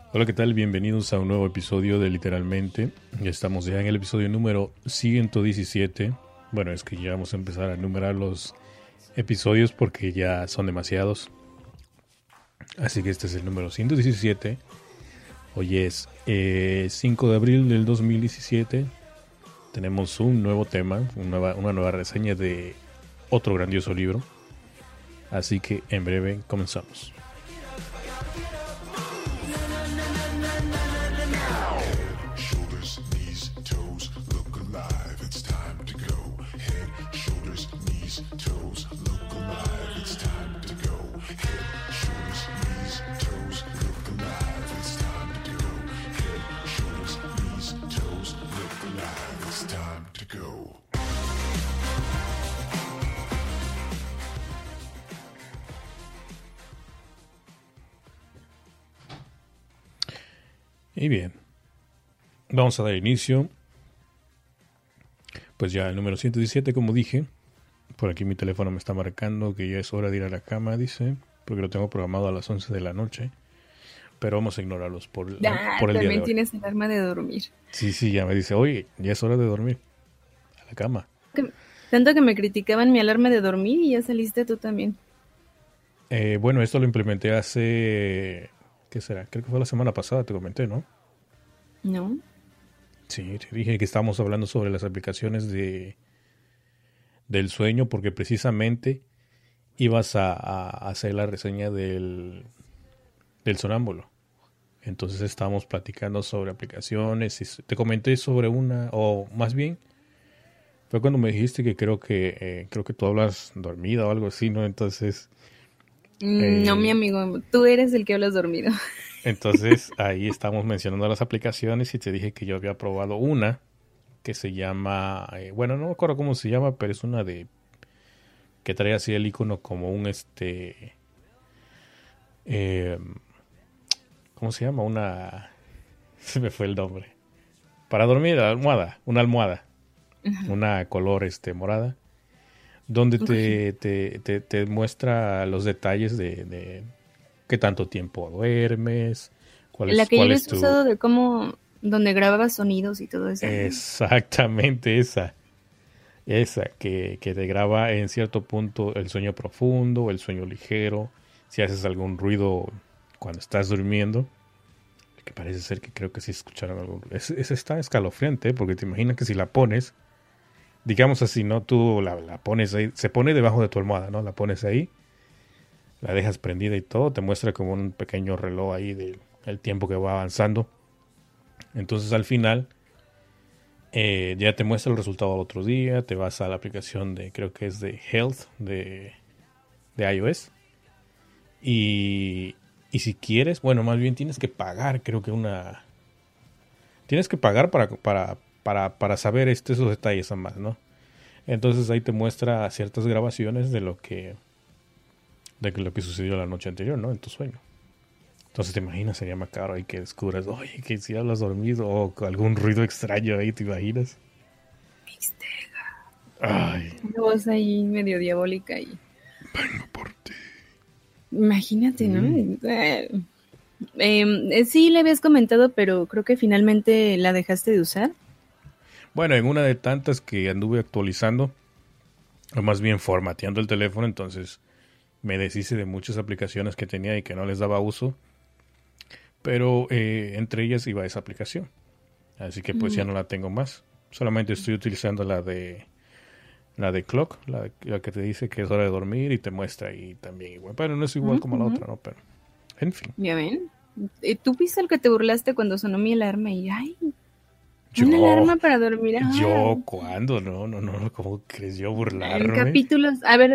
Hola, ¿qué tal? Bienvenidos a un nuevo episodio de Literalmente. Ya estamos ya en el episodio número 117. Bueno, es que ya vamos a empezar a enumerar los episodios porque ya son demasiados. Así que este es el número 117. Hoy es 5 de abril del 2017. Tenemos un nuevo tema, una nueva reseña de otro grandioso libro. Así que en breve comenzamos. Y bien, vamos a dar inicio. Pues ya el número 117, como dije. Por aquí mi teléfono me está marcando que ya es hora de ir a la cama, dice. Porque lo tengo programado a las 11 de la noche. Pero vamos a ignorarlos por el día de También hoy. tienes alarma de dormir. Sí, ya me dice, oye, ya es hora de dormir. A la cama. Tanto que me criticaban mi alarma de dormir y ya saliste tú también. Bueno, esto lo implementé hace... ¿Qué será? Creo que fue la semana pasada, te comenté, ¿no? ¿No? Sí, te dije que estábamos hablando sobre las aplicaciones del sueño porque precisamente ibas a hacer la reseña del sonámbulo. Entonces estábamos platicando sobre aplicaciones y te comenté sobre una, o más bien fue cuando me dijiste que creo que tú hablas dormida o algo así, ¿no? Entonces No, mi amigo, tú eres el que hablas dormido. entonces ahí estamos mencionando las aplicaciones y te dije que yo había probado una que se llama, bueno, no me acuerdo cómo se llama, pero es una de que trae así el icono como un eh, ¿cómo se llama? Se me fue el nombre. Para dormir, una almohada, una color morada, donde te muestra los detalles de qué tanto tiempo duermes, La que yo cuál había es tu... usado de cómo, donde grababa sonidos y todo eso. Exactamente esa que te graba en cierto punto el sueño profundo, el sueño ligero, si haces algún ruido cuando estás durmiendo. Que parece ser que creo que sí escucharon algo. Es está escalofriante, porque te imaginas que si la pones, digamos así, ¿no? Tú la pones ahí, se pone debajo de tu almohada, ¿no? La pones ahí, la dejas prendida y todo, te muestra como un pequeño reloj ahí del tiempo que va avanzando. Entonces al final ya te muestra el resultado al otro día, te vas a la aplicación creo que es de Health de iOS. Y si quieres, bueno, más bien tienes que pagar, creo que tienes que pagar para saber esos detalles más, ¿no? Entonces ahí te muestra ciertas grabaciones de lo que sucedió la noche anterior, ¿no? En tu sueño. Entonces te imaginas, sería macabro ahí que descubras, oye, que si hablas dormido o con algún ruido extraño ahí, ¿te imaginas? Mixtega. Ay, Una voz ahí medio diabólica y... vengo por ti. Imagínate, ¿no? Sí, le habías comentado, pero creo que finalmente la dejaste de usar. Bueno, en una de tantas que anduve actualizando, o más bien formateando el teléfono, entonces me deshice de muchas aplicaciones que tenía y que no les daba uso, pero entre ellas iba esa aplicación, así que pues ya no la tengo más, solamente estoy utilizando la de Clock, la que te dice que es hora de dormir y te muestra ahí también igual, pero no es igual como la otra, ¿no? Pero, en fin. ¿Ya ven? ¿Tú fuiste el que te burlaste cuando sonó mi alarma? Y, ay, Yo, una alarma para dormir. yo, ¿cuándo? No, ¿cómo crees yo En burlarme? capítulos, a ver,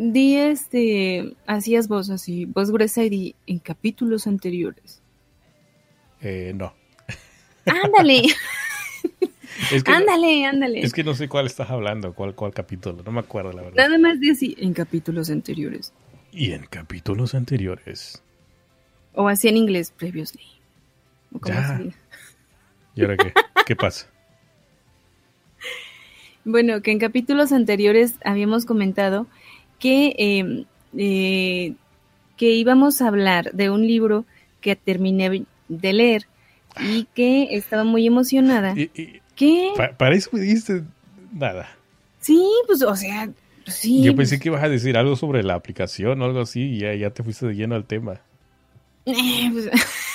hacías voz así, voz gruesa y di, en capítulos anteriores. No. ¡Ándale! Es que ¡Ándale! es que no sé cuál estás hablando, cuál capítulo, no me acuerdo la verdad. Nada más di así, en capítulos anteriores. Y en capítulos anteriores. O así en inglés, previously. O como se Ya. diga. ¿Y ahora qué? ¿Qué pasa? Bueno, que en capítulos anteriores habíamos comentado que íbamos a hablar de un libro que de leer y que estaba muy emocionada. ¿Qué? Para eso me dijiste nada. Sí, pues, o sea, sí. Yo pensé que ibas a decir algo sobre la aplicación o algo así y ya te fuiste de lleno al tema. Pues,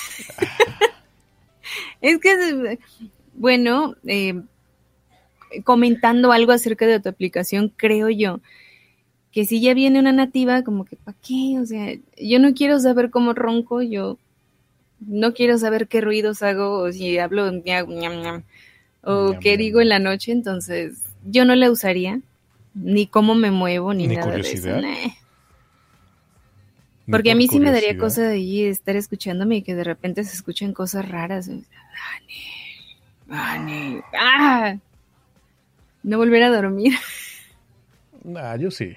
es que, bueno, comentando algo acerca de tu aplicación, creo yo que si ya viene una nativa, como que ¿para qué? O sea, yo no quiero saber cómo ronco, yo no quiero saber qué ruidos hago, o si hablo ñam, ñam, ñam, o qué digo en la noche, entonces yo no la usaría, ni cómo me muevo, ni nada curiosidad. de eso. Porque a mí sí me daría cosa de ahí estar escuchándome y que de repente se escuchen cosas raras. No volver a dormir. Yo sé.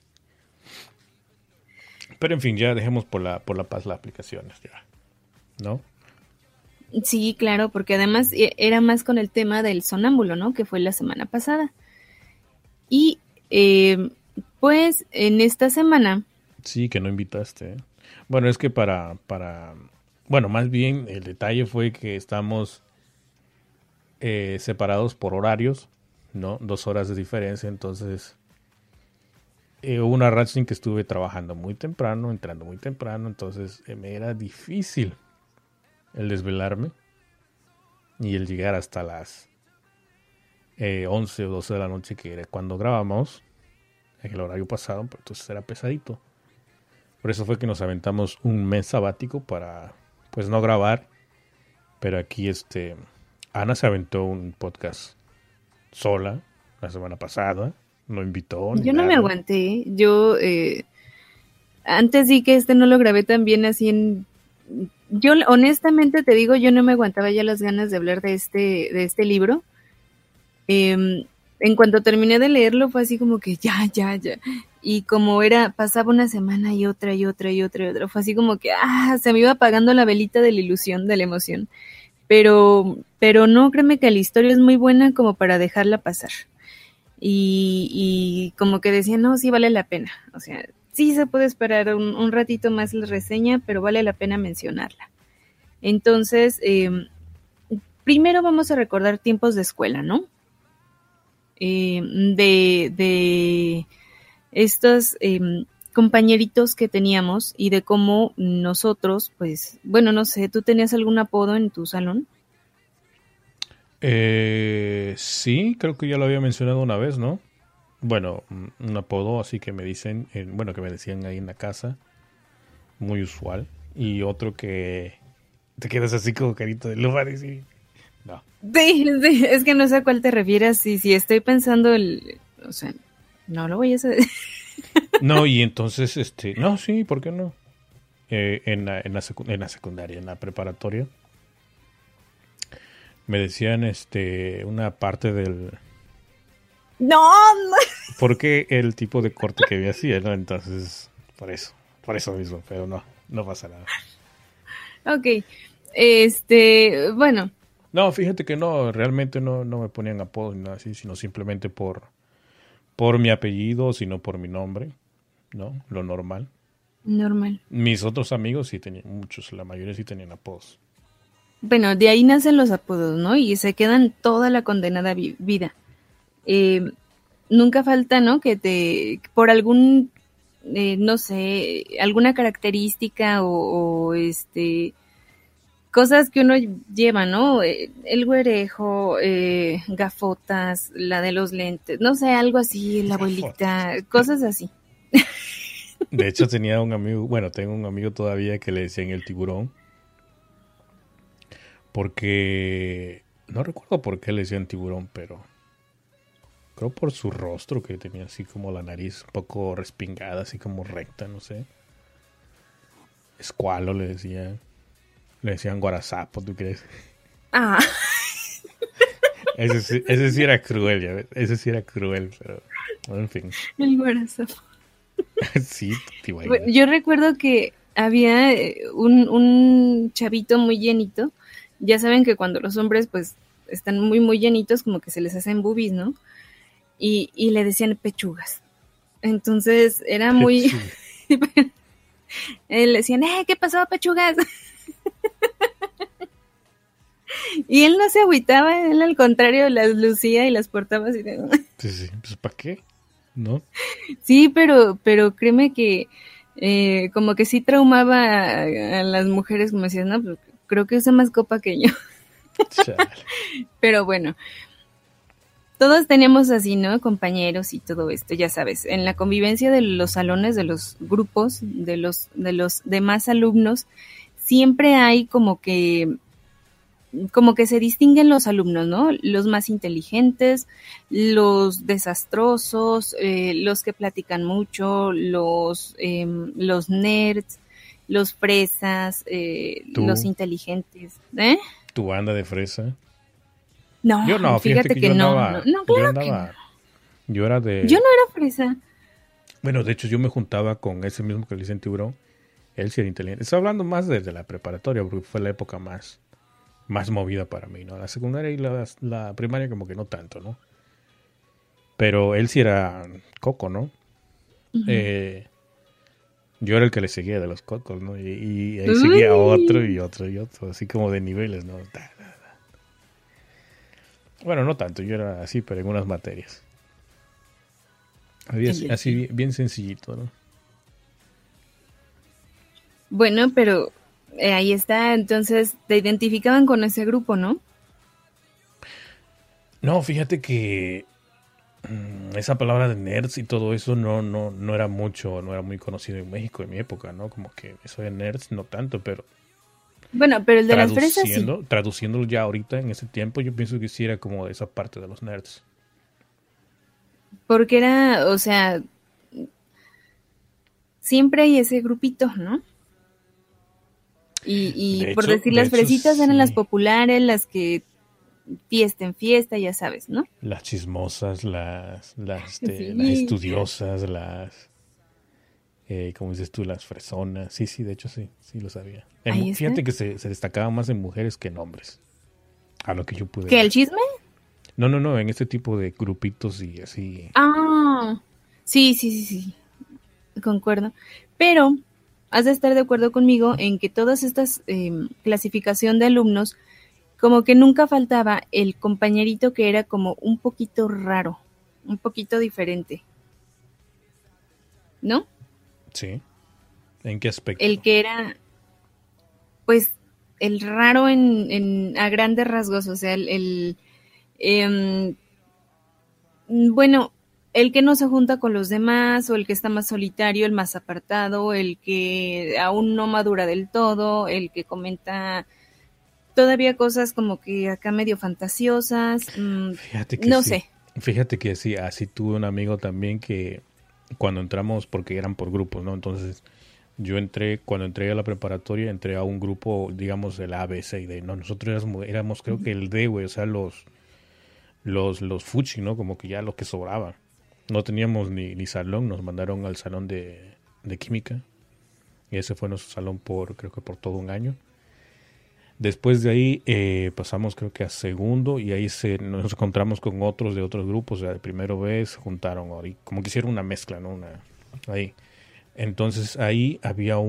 Pero en fin, ya dejemos por la paz las aplicaciones, ya, ¿no? Sí, claro, porque además era más con el tema del sonámbulo, ¿no? Que fue la semana pasada. Y pues en esta semana... Sí, que no invitaste. Bueno, es que bueno, más bien el detalle fue que estamos separados por horarios, ¿no? 2 horas de diferencia, entonces hubo una racha en que estuve trabajando muy temprano, entrando muy temprano, entonces me era difícil el desvelarme y el llegar hasta las 11 o 12 de la noche, que era cuando grabamos en el horario pasado, pero entonces era pesadito. Por eso fue que nos aventamos un mes sabático para, pues, no grabar. Pero aquí Ana se aventó un podcast sola la semana pasada. No invitó. Yo no me aguanté. Yo antes di que no lo grabé tan bien así Yo honestamente te digo, yo no me aguantaba ya las ganas de hablar de este libro. En cuanto terminé de leerlo fue así como que ya. Y como pasaba una semana y otra, fue así como que se me iba apagando la velita de la ilusión, de la emoción. Pero no, créeme que la historia es muy buena como para dejarla pasar. Y como que decía, no, sí vale la pena. O sea, sí se puede esperar un ratito más la reseña, pero vale la pena mencionarla. Entonces, primero vamos a recordar tiempos de escuela, ¿no? De estos compañeritos que teníamos y de cómo nosotros, pues, bueno, no sé, ¿tú tenías algún apodo en tu salón? Sí, creo que ya lo había mencionado una vez, ¿no? Bueno, un apodo así que me dicen, bueno, que me decían ahí en la casa, muy usual. Y otro que te quedas así como carito de lugar y sí. No. Sí, es que no sé a cuál te refieres. Si estoy pensando, o sea, no lo voy a hacer. No, y entonces, no, sí, ¿por qué no? En la secundaria, en la preparatoria, me decían, una parte del... No. Porque el tipo de corte que me hacía, ¿no? Entonces, por eso mismo, pero no pasa nada. Ok, bueno. No, fíjate que no, realmente no me ponían apodos ni nada así, sino simplemente por mi apellido, sino por mi nombre, ¿no? Lo normal. Normal. Mis otros amigos sí tenían, muchos, la mayoría sí tenían apodos. Bueno, de ahí nacen los apodos, ¿no? Y se quedan toda la condenada vida. Nunca falta, ¿no? Que por algún, no sé, alguna característica o cosas que uno lleva, ¿no? El güerejo, gafotas, la de los lentes, no sé, algo así, la abuelita, cosas así. De hecho, tengo un amigo todavía que le decían el tiburón. Porque no recuerdo por qué le decían tiburón, pero creo por su rostro, que tenía así como la nariz un poco respingada, así como recta, no sé. Escualo le decían. Le decían guarazapo, ¿tú crees? Ah. Ese sí era cruel, ya ves. Ese sí era cruel, pero en fin. El guarazapo. Sí, tío. Yo recuerdo que había un chavito muy llenito. Ya saben que cuando los hombres pues están muy muy llenitos, como que se les hacen boobies, ¿no? Y le decían pechugas. Entonces era muy... le decían, ¿qué pasó, pechugas? Y él no se agüitaba, él al contrario las lucía y las portaba así de... Sí, sí, pues ¿para qué? ¿No? Sí, pero créeme que como que sí traumaba a las mujeres, como decían, no, pues, creo que usa más copa que yo. Chale. Pero bueno, todos tenemos así, ¿no? Compañeros y todo esto, ya sabes, en la convivencia de los salones, de los grupos, de los demás alumnos, siempre hay como que se distinguen los alumnos, ¿no? Los más inteligentes, los desastrosos, los que platican mucho, los nerds, los fresas, los Tú, inteligentes, ¿eh? tu banda de fresa. No, Yo no, fíjate fíjate que que no, no, no, yo claro que no. andaba, yo era Yo de, no era fresa. bueno, de hecho yo me juntaba con ese mismo que le dicen tiburón, él sí era inteligente. Estoy hablando más desde la preparatoria, porque fue la época más movida para mí, ¿no? La secundaria y la primaria como que no tanto, ¿no? Pero él sí era coco, ¿no? Ujú. Eh, yo era el que le seguía de los cocos, ¿no? Y ahí seguía otro Uy, y otro y otro, así como de niveles, ¿no? Bueno, no tanto, yo era así, pero en unas materias. Había ya, así ya. bien sencillito, ¿no? Bueno, pero ahí está, entonces te identificaban con ese grupo, ¿no? No, fíjate que esa palabra de nerds y todo eso no era mucho, no era muy conocido en México en mi época, ¿no? Como que eso de nerds no tanto, pero Bueno, pero el de las fresas sí, traduciéndolo ya ahorita en ese tiempo, yo pienso que sí era como de esa parte de los nerds. porque era, o sea, siempre hay ese grupito, ¿no? Y por decir, De las hecho fresitas eran las sí, populares, las que fiesta en fiesta, ya sabes, ¿no? las chismosas, las Sí, estudiosas, como dices tú, las fresonas. Sí, sí, de hecho sí, sí lo sabía. ahí está. Fíjate que se destacaba más en mujeres que en hombres, a lo que yo pude ¿Qué, el ver. chisme? No, en este tipo de grupitos y así. Ah, sí, sí, sí, sí, concuerdo. Pero has de estar de acuerdo conmigo en que todas estas clasificación de alumnos, como que nunca faltaba el compañerito que era como un poquito raro, un poquito diferente, ¿no? Sí. ¿En qué aspecto? El que era, pues, el raro a grandes rasgos, o sea, em, bueno, el que no se junta con los demás, o el que está más solitario, el más apartado, el que aún no madura del todo, el que comenta todavía cosas como que acá medio fantasiosas, Fíjate que no sí. sé. Fíjate que sí. Así tuve un amigo también que cuando entramos, porque eran por grupos, ¿no? Entonces cuando entré a la preparatoria, entré a un grupo, digamos, el A, B, C y D. No, nosotros éramos creo que el D, güey, o sea, los fuchi, ¿no? Como que ya lo que sobraba. No teníamos ni salón, nos mandaron al salón de química. Y ese fue nuestro salón creo que por todo un año. Después de ahí pasamos creo que a segundo y ahí nos encontramos con otros de otros grupos. O sea, de primero B se juntaron ahí, como que hicieron una mezcla, ¿no? Ahí. Entonces ahí había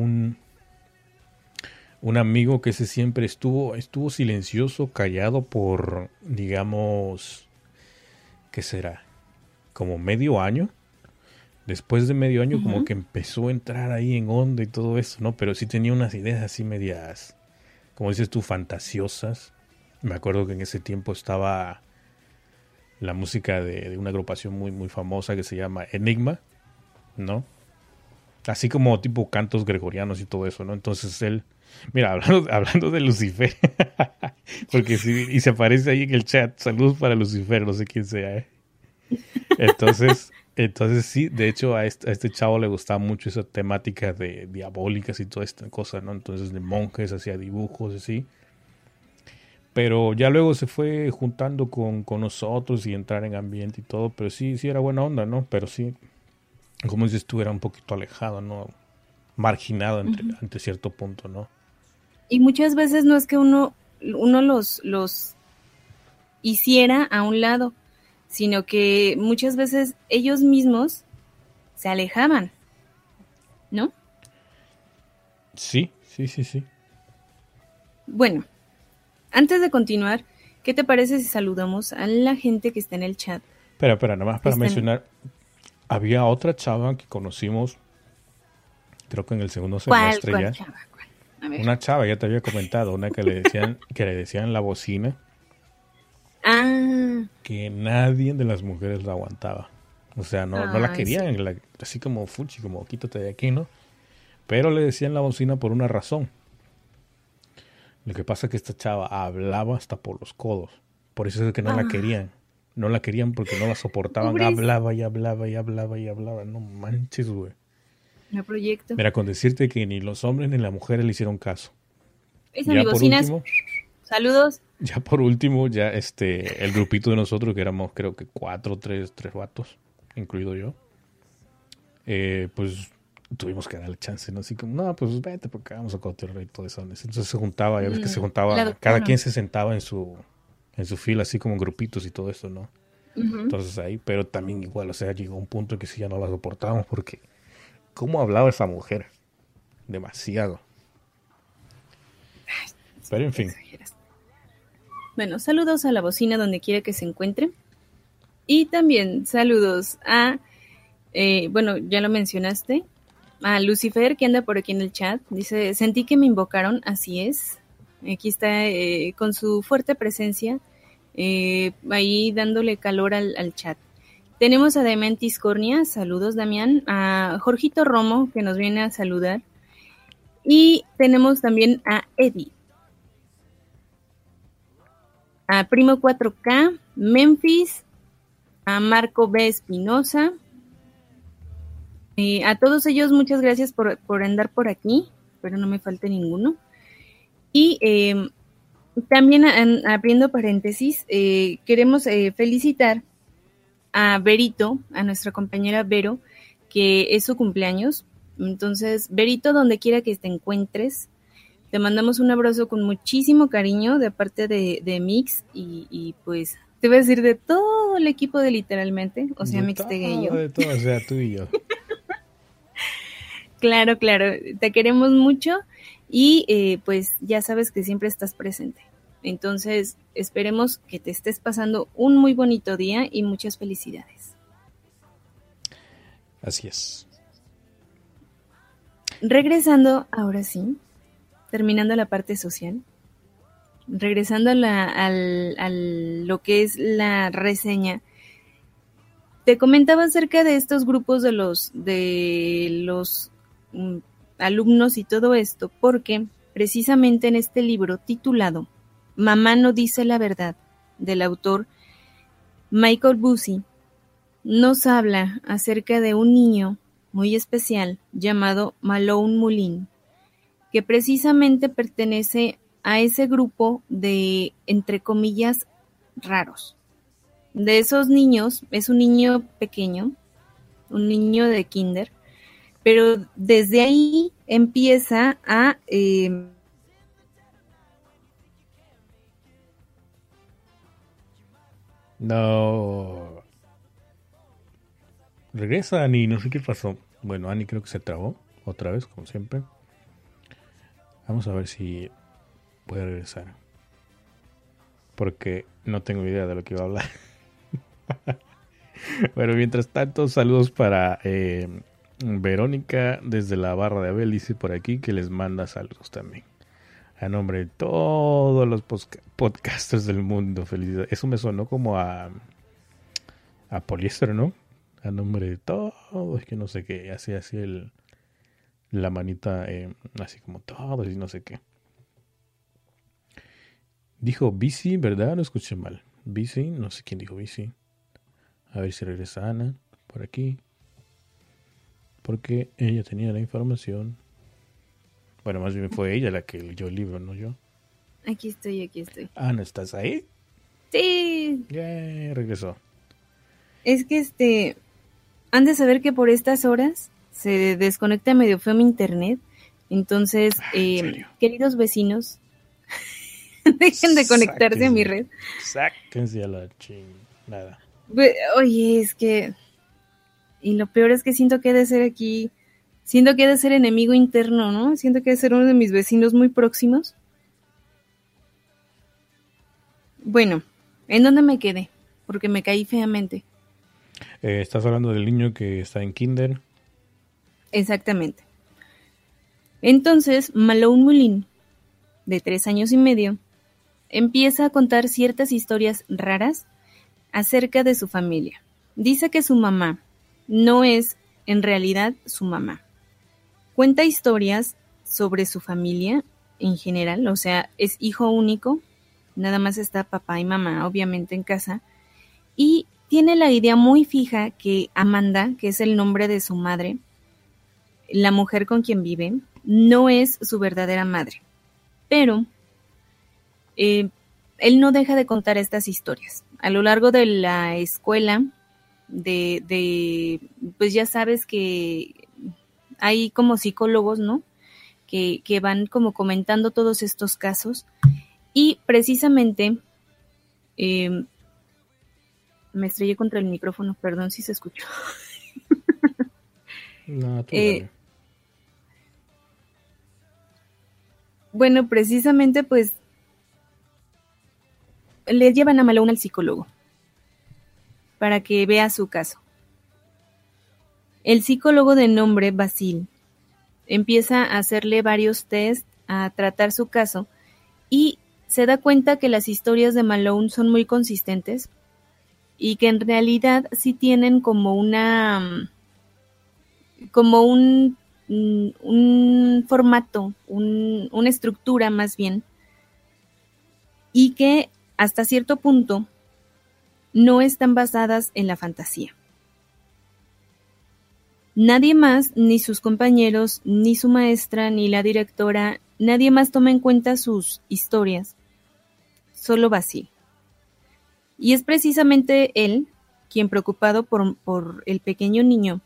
un amigo que ese siempre estuvo silencioso, callado por, digamos, ¿qué será? Como medio año. Después de medio año como Ujú. que empezó a entrar ahí en onda y todo eso, ¿no? Pero sí tenía unas ideas así medias, como dices tú, fantasiosas. Me acuerdo que en ese tiempo estaba la música de una agrupación muy famosa que se llama Enigma, ¿no? Así como tipo cantos gregorianos y todo eso, ¿no? Entonces él, mira, hablando de Lucifer, porque sí, y se aparece ahí en el chat, saludos para Lucifer, no sé quién sea, ¿eh? Entonces sí, de hecho a este chavo le gustaba mucho esa temática de diabólicas y toda esta cosa, ¿no? Entonces de monjes, hacía dibujos así. Pero ya luego se fue juntando con nosotros y entrar en ambiente y todo, pero sí, sí era buena onda, ¿no? Pero sí, como dices tú, era un poquito alejado, ¿no? Marginado Ujú. ante cierto punto, ¿no? Y muchas veces no es que uno los hiciera a un lado, sino que muchas veces ellos mismos se alejaban, ¿no? Sí, sí, sí, sí. Bueno, Antes de continuar, ¿qué te parece si saludamos a la gente que está en el chat? Espera, nada más para mencionar, había otra chava que conocimos, creo que en el segundo semestre ¿Cuál ya. chava? ¿Cuál? A ver. Una chava, ya te había comentado, una que le decían la bocina. Ah. Que nadie de las mujeres la aguantaba. O sea, no la querían, sí. así como fuchi, como quítate de aquí, ¿no? Pero le decían la bocina por una razón. Lo que pasa es que esta chava hablaba hasta por los codos. Por eso es que no la querían. No la querían porque no la soportaban. Pobres. Hablaba y hablaba y hablaba y hablaba. No manches, güey. No proyecto. Mira, con decirte que ni los hombres ni las mujeres le hicieron caso. Esa mi bocina. Saludos. Ya por último, ya el grupito de nosotros, que éramos creo que tres vatos, incluido yo, pues tuvimos que darle chance, ¿no? Así como, no, pues vete porque vamos a cotorrear y todo eso. Entonces se juntaba, ya ves que se juntaba, cada quien se sentaba en su fila, así como en grupitos y todo eso, ¿no? Uh-huh. Entonces ahí, pero también igual, o sea, llegó un punto que sí ya no la soportábamos porque ¿cómo hablaba esa mujer? Demasiado. Pero en fin. Bueno, saludos a la bocina donde quiera que se encuentre. Y también saludos a, bueno, ya lo mencionaste, a Lucifer, que anda por aquí en el chat. Dice, sentí que me invocaron, así es. Aquí está con su fuerte presencia, ahí dándole calor al chat. Tenemos a Dementis Cornia, saludos Damián, a Jorgito Romo, que nos viene a saludar. Y tenemos también a Eddie. A Primo 4K, Memphis, a Marco B. Espinosa. A todos ellos, muchas gracias por andar por aquí, pero no me falte ninguno. Y también, abriendo paréntesis, queremos felicitar a Berito, a nuestra compañera Vero, que es su cumpleaños. Entonces, Berito, donde quiera que te encuentres, te mandamos un abrazo con muchísimo cariño de parte de Mix y pues te voy a decir de todo el equipo de Literalmente, o sea, Mix Tega y yo. De todo, o sea, tú y yo. Claro, te queremos mucho y pues ya sabes que siempre estás presente. Entonces, esperemos que te estés pasando un muy bonito día y muchas felicidades. Así es. Regresando, ahora sí, terminando la parte social, regresando a lo que es la reseña, te comentaba acerca de estos grupos de los alumnos y todo esto, porque precisamente en este libro titulado Mamá no dice la verdad, del autor Michael Bussey, nos habla acerca de un niño muy especial llamado Malone Mullen, que precisamente pertenece a ese grupo de, entre comillas, raros. De esos niños, es un niño pequeño, un niño de kinder, pero desde ahí empieza a... No. Regresa Ani, no sé qué pasó. Bueno, Ani creo que se trabó otra vez, como siempre. Vamos a ver si puede regresar. Porque no tengo idea de lo que iba a hablar. Bueno, mientras tanto, saludos para Verónica desde la barra de Abel, dice por aquí que les manda saludos también. A nombre de todos los podcasters del mundo, felicidades. Eso me sonó como a poliéster, ¿no? A nombre de todos, que no sé qué, así la manita, así como todos y no sé qué. Dijo bici, ¿verdad? No escuché mal. Bici, no sé quién dijo bici. A ver si regresa Ana por aquí. Porque ella tenía la información. Bueno, más bien fue ella la que leyó el libro, no yo. Aquí estoy. Ana, ¿estás ahí? Sí. Yeah, regresó. Es que han de saber que por estas horas se desconecta medio feo mi internet. Entonces, queridos vecinos, dejen de conectarse a mi red. Sáquense a la chingada. Oye, es que... Y lo peor es que siento que he de ser aquí... Siento que he de ser enemigo interno, ¿no? Siento que he de ser uno de mis vecinos muy próximos. Bueno, ¿en dónde me quedé? Porque me caí feamente. Estás hablando del niño que está en kinder. Exactamente. Entonces, Malone Mullin, de 3 años y medio, empieza a contar ciertas historias raras acerca de su familia. Dice que su mamá no es en realidad su mamá. Cuenta historias sobre su familia en general, o sea, es hijo único, nada más está papá y mamá, obviamente, en casa, y tiene la idea muy fija que Amanda, que es el nombre de su madre, la mujer con quien vive, no es su verdadera madre. Pero eh, él no deja de contar estas historias. A lo largo de la escuela, pues ya sabes que hay como psicólogos, ¿no? Que van como comentando todos estos casos. Y precisamente eh, me estrellé contra el micrófono, perdón si se escuchó. No, tú Eh, dale. bueno, precisamente pues le llevan a Malone al psicólogo para que vea su caso. El psicólogo de nombre Basil empieza a hacerle varios test, a tratar su caso y se da cuenta que las historias de Malone son muy consistentes y que en realidad sí tienen como un formato, una estructura más bien, y que hasta cierto punto no están basadas en la fantasía. Nadie más, ni sus compañeros, ni su maestra, ni la directora, nadie más toma en cuenta sus historias, solo Basil. Y es precisamente él quien, preocupado por el pequeño niño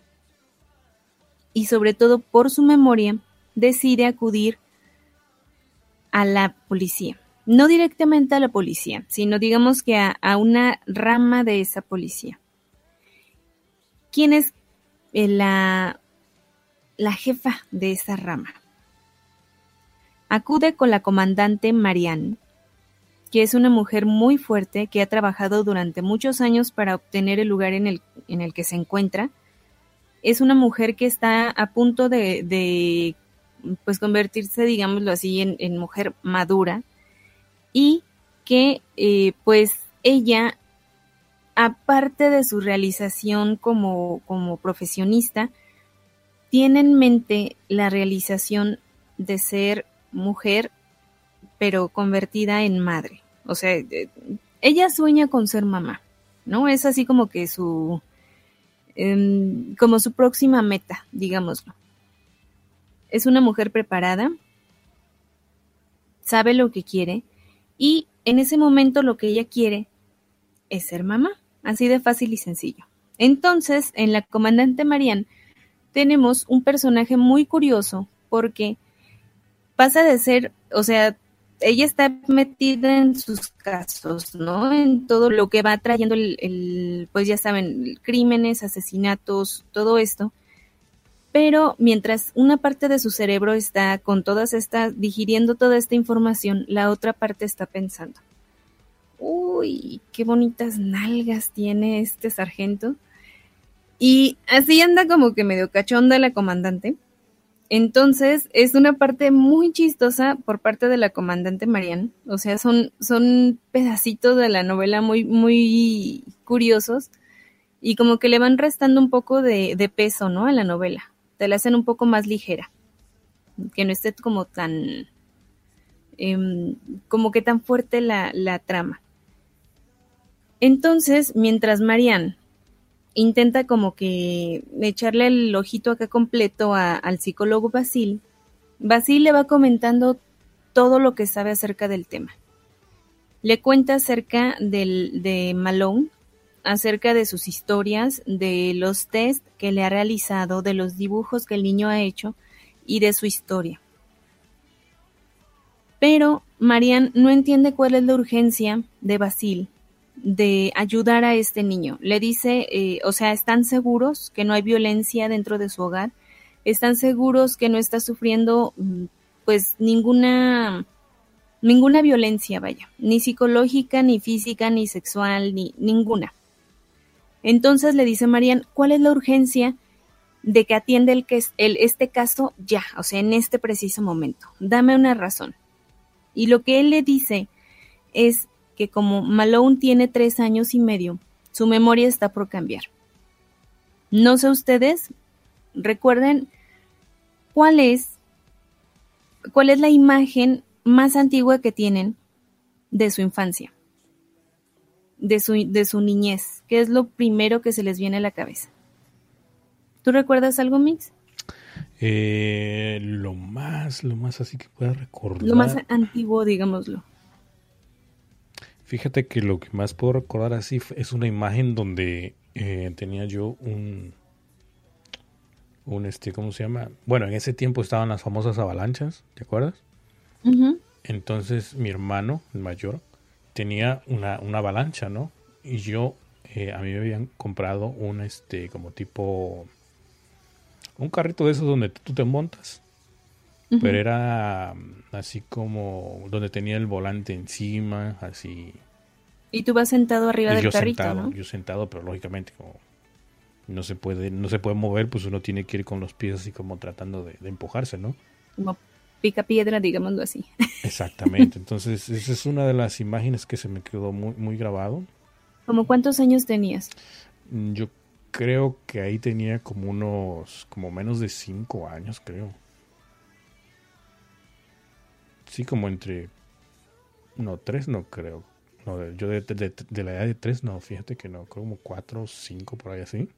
y sobre todo por su memoria, decide acudir a la policía. No directamente a la policía, sino digamos que a una rama de esa policía. ¿Quién es la jefa de esa rama? Acude con la comandante Marianne, que es una mujer muy fuerte que ha trabajado durante muchos años para obtener el lugar en el que se encuentra. Es una mujer que está a punto de pues convertirse, digámoslo así, en mujer madura, y que pues ella, aparte de su realización como profesionista, tiene en mente la realización de ser mujer, pero convertida en madre. O sea, ella sueña con ser mamá, ¿no? Es así como que como su próxima meta, digámoslo. Es una mujer preparada, sabe lo que quiere y en ese momento lo que ella quiere es ser mamá, así de fácil y sencillo. Entonces, en la comandante Marianne tenemos un personaje muy curioso porque pasa de ser, o sea, ella está metida en sus casos, ¿no? En todo lo que va trayendo pues ya saben, crímenes, asesinatos, todo esto. Pero mientras una parte de su cerebro está con digiriendo toda esta información, la otra parte está pensando, uy, qué bonitas nalgas tiene este sargento. Y así anda como que medio cachonda la comandante. Entonces, es una parte muy chistosa por parte de la comandante Marianne. O sea, son pedacitos de la novela muy, muy curiosos y como que le van restando un poco de peso, ¿no? A la novela. Te la hacen un poco más ligera. Que no esté como tan, como que tan fuerte la trama. Entonces, mientras Marianne intenta como que echarle el ojito acá completo al psicólogo Basil le va comentando todo lo que sabe acerca del tema. Le cuenta acerca de Malone, acerca de sus historias, de los test que le ha realizado, de los dibujos que el niño ha hecho y de su historia. Pero Marianne no entiende cuál es la urgencia de Basil de ayudar a este niño. Le dice, o sea, ¿están seguros que no hay violencia dentro de su hogar? ¿Están seguros que no está sufriendo pues ninguna Ninguna violencia, vaya, ni psicológica, ni física, ni sexual, ni ninguna. Entonces le dice Marian, ¿cuál es la urgencia de que atiende este caso ya, o sea, en este preciso momento? Dame una razón. Y lo que él le dice es que como Malone tiene 3 años y medio, su memoria está por cambiar. No sé ustedes, recuerden cuál es la imagen más antigua que tienen de su infancia, de su niñez, que es lo primero que se les viene a la cabeza. ¿Tú recuerdas algo, Mix? Lo más así que pueda recordar. Lo más antiguo, digámoslo. Fíjate que lo que más puedo recordar así es una imagen donde tenía yo un ¿cómo se llama? Bueno, en ese tiempo estaban las famosas avalanchas, ¿te acuerdas? Uh-huh. Entonces mi hermano, el mayor, tenía una avalancha, ¿no? Y yo, a mí me habían comprado un como tipo un carrito de esos donde tú te montas, uh-huh, pero era así como donde tenía el volante encima, así. Y tú vas sentado arriba del carrito, sentado, ¿no? Yo sentado, pero lógicamente como no se puede mover, pues uno tiene que ir con los pies así como tratando de empujarse, ¿no? Como pica piedra, digámoslo así. Exactamente. Entonces esa es una de las imágenes que se me quedó muy, muy grabado. ¿Cómo cuántos años tenías? Yo creo que ahí tenía como menos de 5 años, creo. Sí, como entre, no, 3 no creo. No, yo de la edad de 3 no, fíjate que no, creo como 4 o 5 por ahí así.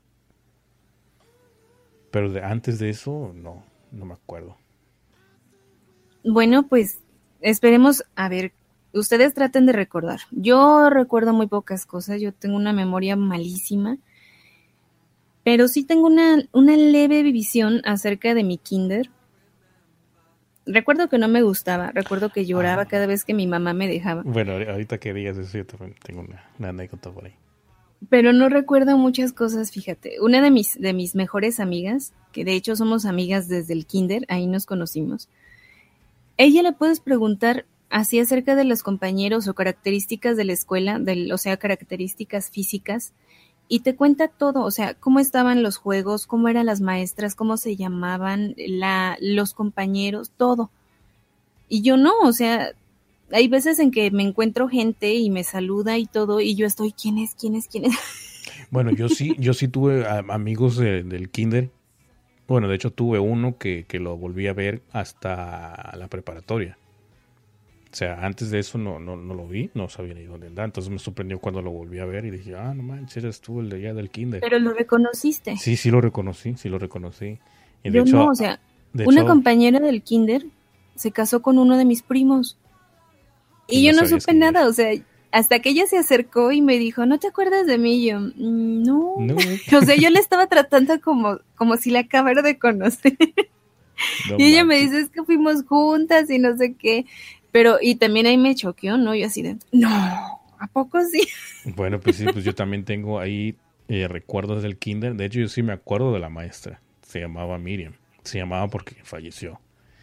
Pero antes de eso, no me acuerdo. Bueno, pues esperemos, a ver, ustedes traten de recordar. Yo recuerdo muy pocas cosas, yo tengo una memoria malísima, pero sí tengo una leve visión acerca de mi kinder. Recuerdo que no me gustaba, recuerdo que lloraba cada vez que mi mamá me dejaba. Bueno, ahorita que digas eso, yo también tengo una anécdota por ahí. Pero no recuerdo muchas cosas, fíjate. Una de mis mejores amigas, que de hecho somos amigas desde el kinder, ahí nos conocimos. Ella le puedes preguntar así acerca de los compañeros o características de la escuela, o sea, características físicas, y te cuenta todo, o sea, cómo estaban los juegos, cómo eran las maestras, cómo se llamaban, los compañeros, todo. Y yo no, o sea, hay veces en que me encuentro gente y me saluda y todo, y yo estoy, ¿quién es? Bueno, yo sí tuve amigos del kinder. Bueno, de hecho tuve uno que lo volví a ver hasta la preparatoria. O sea, antes de eso no lo vi, no sabía ni dónde andaba. Entonces me sorprendió cuando lo volví a ver y dije, no manches, eres tú el de allá del kinder. Pero lo reconociste. Sí lo reconocí. Y de yo hecho, no, o sea, una compañera del kinder se casó con uno de mis primos. Y yo no supe nada, o sea, hasta que ella se acercó y me dijo, ¿no te acuerdas de mí? Y yo, no. O sea, yo le estaba tratando como si la acabara de conocer. No, y ella me dice, es que fuimos juntas y no sé qué. Pero, y también ahí me choqueó, ¿no? Yo así de, no, ¿a poco sí? Bueno, pues sí, pues yo también tengo ahí recuerdos del kinder. De hecho, yo sí me acuerdo de la maestra. Se llamaba Miriam. Se llamaba porque falleció.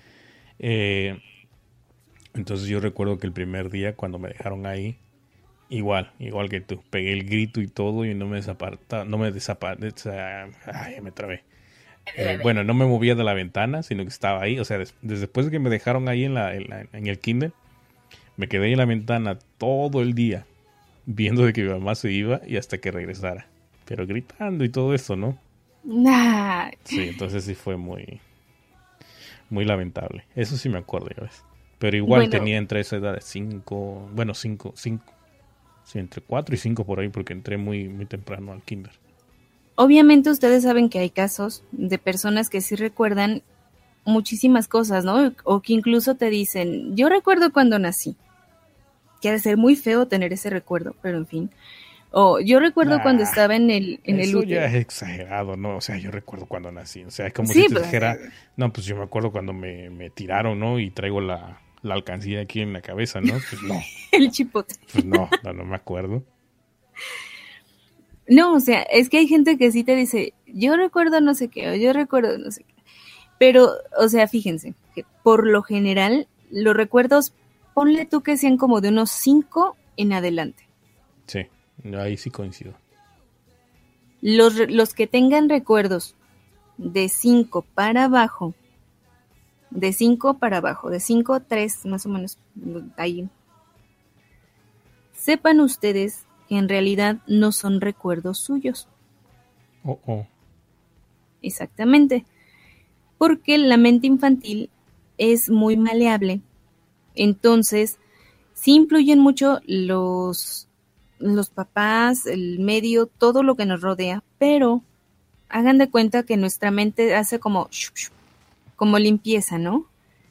Entonces yo recuerdo que el primer día cuando me dejaron ahí, igual que tú, pegué el grito y todo y no me trabé. Bueno, no me movía de la ventana, sino que estaba ahí. O sea, después de que me dejaron ahí en el kinder, me quedé ahí en la ventana todo el día, viendo de que mi mamá se iba y hasta que regresara. Pero gritando y todo eso, ¿no? Nah. Sí, entonces sí fue muy, muy lamentable. Eso sí me acuerdo, ya ves. Pero igual tenía entre esa edad de 5, sí, entre 4 y 5 por ahí, porque entré muy, muy temprano al kinder. Obviamente ustedes saben que hay casos de personas que sí recuerdan muchísimas cosas, ¿no? O que incluso te dicen, yo recuerdo cuando nací. Que ha de ser muy feo tener ese recuerdo, pero en fin. O yo recuerdo cuando estaba en el eso útero. Ya es exagerado, ¿no? O sea, yo recuerdo cuando nací. O sea, es como si te dijera, no, pues yo me acuerdo cuando me tiraron, ¿no? Y traigo la alcancía aquí en la cabeza, ¿no? Pues no. El chipote. Pues no me acuerdo. No, o sea, es que hay gente que sí te dice, yo recuerdo no sé qué, o yo recuerdo no sé qué. Pero, o sea, fíjense, que por lo general, los recuerdos ponle tú que sean como de unos 5 en adelante. Sí, ahí sí coincido. Los que tengan recuerdos de 5 para abajo, de 5 a 3 más o menos, ahí, sepan ustedes que en realidad no son recuerdos suyos. Oh. Exactamente. Porque la mente infantil es muy maleable. Entonces, sí influyen mucho los papás, el medio, todo lo que nos rodea, pero hagan de cuenta que nuestra mente hace como limpieza, ¿no?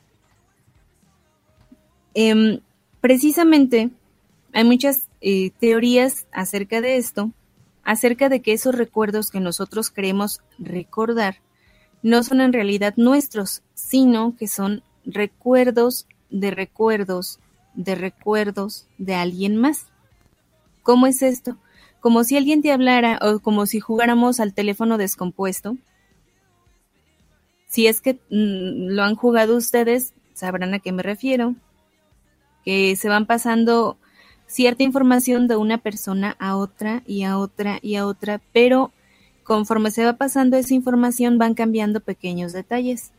Precisamente hay muchas teorías acerca de esto, acerca de que esos recuerdos que nosotros creemos recordar no son en realidad nuestros, sino que son recuerdos de recuerdos de recuerdos de alguien más. ¿Cómo es esto? Como si alguien te hablara o como si jugáramos al teléfono descompuesto. Si es que lo han jugado ustedes, sabrán a qué me refiero. Que se van pasando cierta información de una persona a otra y a otra y a otra, pero conforme se va pasando esa información van cambiando pequeños detalles.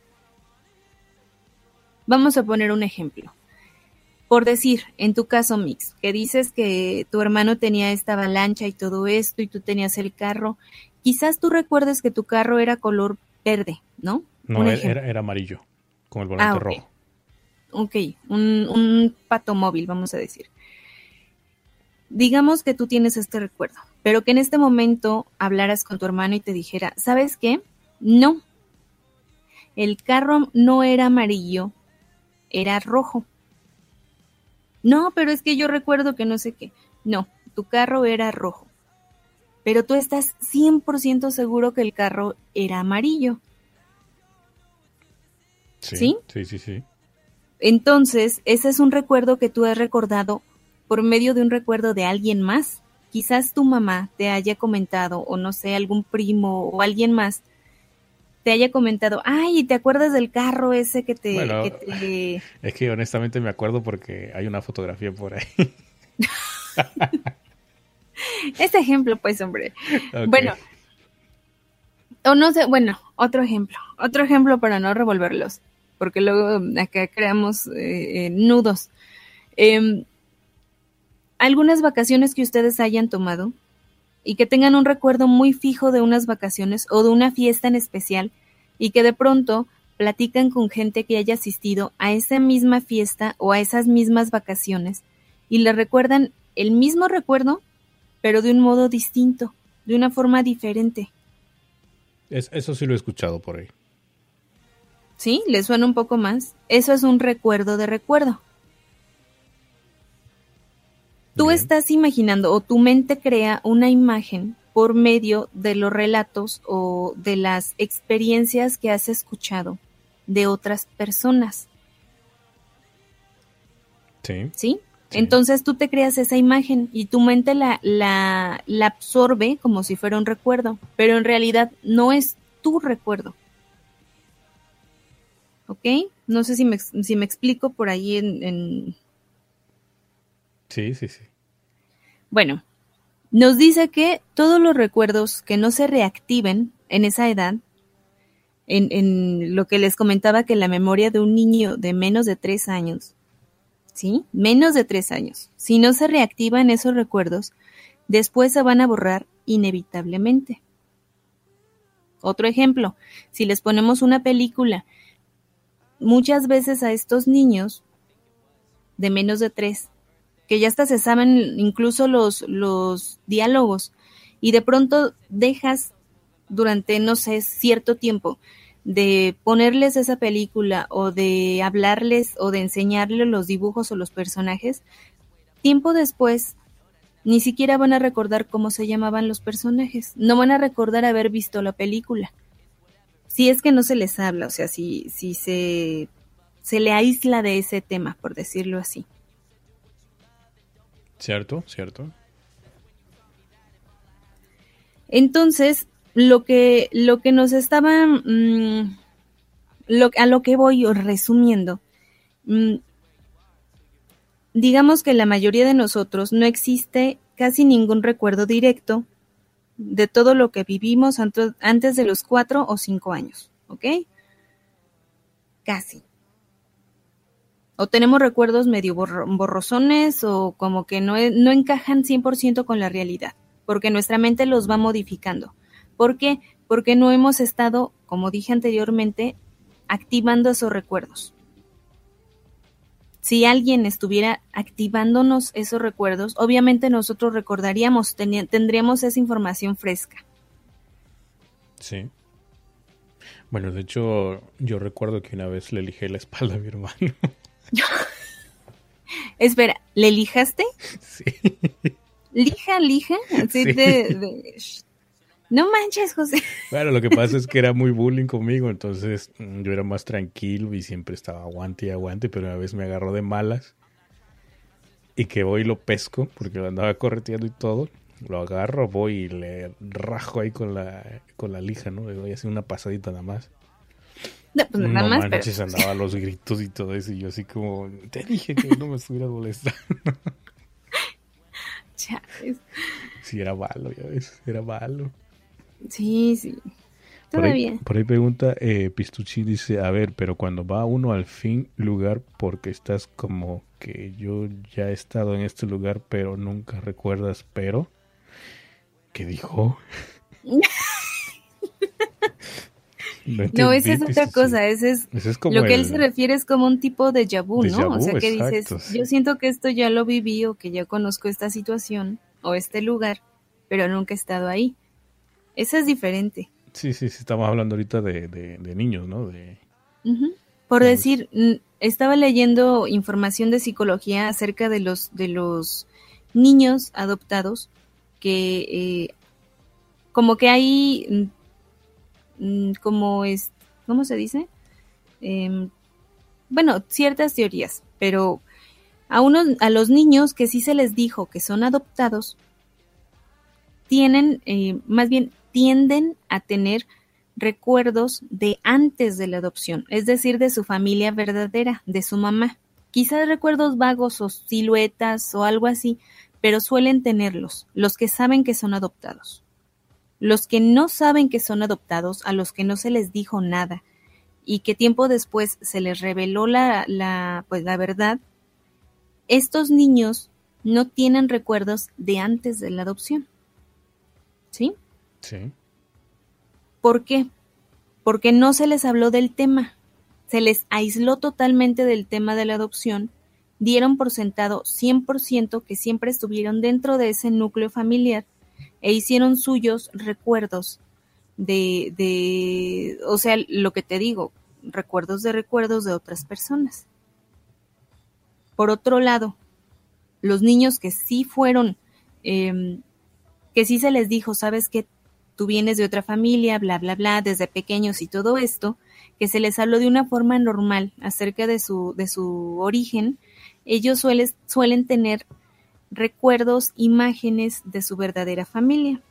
Vamos a poner un ejemplo. Por decir, en tu caso, Mix, que dices que tu hermano tenía esta avalancha y todo esto y tú tenías el carro, quizás tú recuerdes que tu carro era color verde, ¿no? No, era amarillo, con el volante rojo. Ok, un patomóvil, vamos a decir. Digamos que tú tienes este recuerdo, pero que en este momento hablaras con tu hermano y te dijera, ¿sabes qué? No, el carro no era amarillo, era rojo. No, pero es que yo recuerdo que no sé qué. No, tu carro era rojo. Pero tú estás 100% seguro que el carro era amarillo. Sí. ¿Sí? Entonces, ese es un recuerdo que tú has recordado por medio de un recuerdo de alguien más. Quizás tu mamá te haya comentado, o no sé, algún primo o alguien más te haya comentado, ay, ¿te acuerdas del carro ese que te... Bueno, es que honestamente me acuerdo porque hay una fotografía por ahí. Este ejemplo, pues, hombre. Okay. Bueno, o no sé, bueno, otro ejemplo para no revolverlos, porque luego acá creamos nudos. Algunas vacaciones que ustedes hayan tomado y que tengan un recuerdo muy fijo de unas vacaciones o de una fiesta en especial y que de pronto platican con gente que haya asistido a esa misma fiesta o a esas mismas vacaciones y le recuerdan el mismo recuerdo, pero de un modo distinto, de una forma diferente. Eso sí lo he escuchado por ahí. ¿Sí? ¿Les suena un poco más? Eso es un recuerdo de recuerdo. Tú Bien. estás imaginando o tu mente crea una imagen por medio de los relatos o de las experiencias que has escuchado de otras personas. Sí. ¿Sí? Entonces tú te creas esa imagen y tu mente la absorbe como si fuera un recuerdo, pero en realidad no es tu recuerdo. ¿Ok? No sé si me explico por ahí en... Sí. Bueno, nos dice que todos los recuerdos que no se reactiven en esa edad, en lo que les comentaba que la memoria de un niño de menos de 3 años, ¿sí? Menos de 3 años. Si no se reactivan esos recuerdos, después se van a borrar inevitablemente. Otro ejemplo, si les ponemos una película, muchas veces a estos niños de menos de 3, que ya hasta se saben incluso los diálogos, y de pronto dejas durante, no sé, cierto tiempo de ponerles esa película o de hablarles o de enseñarles los dibujos o los personajes, tiempo después ni siquiera van a recordar cómo se llamaban los personajes, no van a recordar haber visto la película. Si es que no se les habla, o sea, si se le aísla de ese tema, por decirlo así. Cierto. Entonces, lo que nos estaba, a lo que voy resumiendo, digamos que la mayoría de nosotros no existe casi ningún recuerdo directo de todo lo que vivimos antes de los 4 o 5 años, ¿ok? Casi. O tenemos recuerdos medio borrosones o como que no encajan 100% con la realidad, porque nuestra mente los va modificando. ¿Por qué? Porque no hemos estado, como dije anteriormente, activando esos recuerdos. Si alguien estuviera activándonos esos recuerdos, obviamente nosotros recordaríamos, tendríamos esa información fresca. Sí. Bueno, de hecho, yo recuerdo que una vez le lijé la espalda a mi hermano. Espera, ¿le lijaste? Sí. ¿Lija? Así Sí. No manches, José. Bueno, lo que pasa es que era muy bullying conmigo, entonces yo era más tranquilo y siempre estaba aguante y aguante, pero una vez me agarró de malas y que voy y lo pesco, porque lo andaba correteando y todo, lo agarro, voy y le rajo ahí con la lija, ¿no? Le doy así una pasadita nada más. No, pues nada No más, manches, pero... andaba a los gritos y todo eso, y yo así como, te dije que no me estuviera molestando. Chales. Sí, era malo, ya ves, era malo. Sí, Por ahí, todavía. por ahí pregunta, Pistucci dice, a ver, pero cuando va uno al fin lugar porque estás como que yo ya he estado en este lugar, pero nunca recuerdas, pero, ¿qué dijo? No No, esa entendí, es otra Pistucci. cosa, ese es... Ese es como Lo que él se el refiere es como un tipo de déjà vu, déjà ¿no? O vu, sea, que dices, exacto, yo sí. siento que esto ya lo viví o que ya conozco esta situación o este lugar, pero nunca he estado ahí. Eso es diferente. Sí, sí, sí, estamos hablando ahorita de niños, ¿no? Ujú. Por No es- decir, estaba leyendo información de psicología acerca de los niños adoptados que como que hay como es, ¿cómo se dice? Em, bueno, ciertas teorías, pero a los niños que sí se les dijo que son adoptados, más bien tienden a tener recuerdos de antes de la adopción, es decir, de su familia verdadera, de su mamá. Quizás recuerdos vagos o siluetas o algo así, pero suelen tenerlos, los que saben que son adoptados. Los que no saben que son adoptados, a los que no se les dijo nada y que tiempo después se les reveló pues la verdad, estos niños no tienen recuerdos de antes de la adopción. ¿Sí? Sí. ¿Por qué? Porque no se les habló del tema, se les aisló totalmente del tema de la adopción, dieron por sentado 100% que siempre estuvieron dentro de ese núcleo familiar e hicieron suyos recuerdos o sea, lo que te digo, recuerdos de otras personas. Por otro lado, los niños que sí fueron, que sí se les dijo, sabes que tú vienes de otra familia, bla, bla, bla, desde pequeños y todo esto, que se les habló de una forma normal acerca de su origen, ellos suelen tener recuerdos, imágenes de su verdadera familia.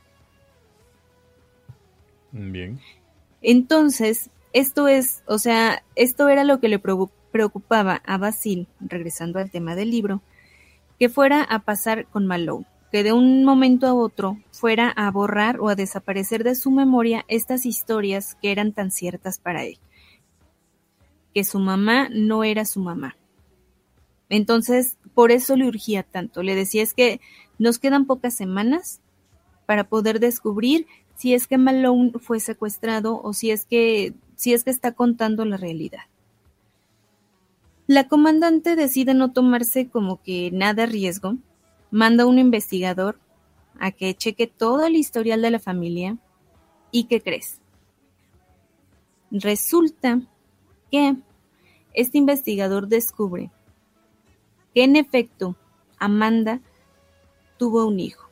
Bien. Entonces, o sea, esto era lo que le preocupaba a Basil, regresando al tema del libro, que fuera a pasar con Malone, que de un momento a otro fuera a borrar o a desaparecer de su memoria estas historias que eran tan ciertas para él, que su mamá no era su mamá. Entonces, por eso le urgía tanto. Le decía, es que nos quedan pocas semanas para poder descubrir si es que Malone fue secuestrado o si es que está contando la realidad. La comandante decide no tomarse como que nada riesgo, manda a un investigador a que cheque todo el historial de la familia. ¿Y qué crees? Resulta que este investigador descubre que en efecto Amanda tuvo un hijo.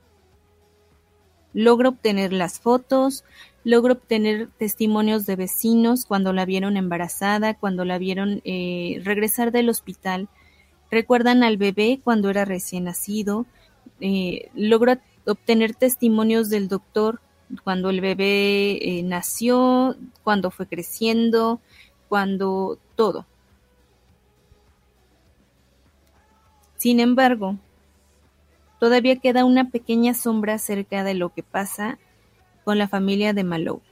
Logra obtener las fotos, logra obtener testimonios de vecinos cuando la vieron embarazada, cuando la vieron regresar del hospital. Recuerdan al bebé cuando era recién nacido. Logra obtener testimonios del doctor cuando el bebé nació, cuando fue creciendo, cuando todo. Sin embargo, todavía queda una pequeña sombra acerca de lo que pasa con la familia de Malone.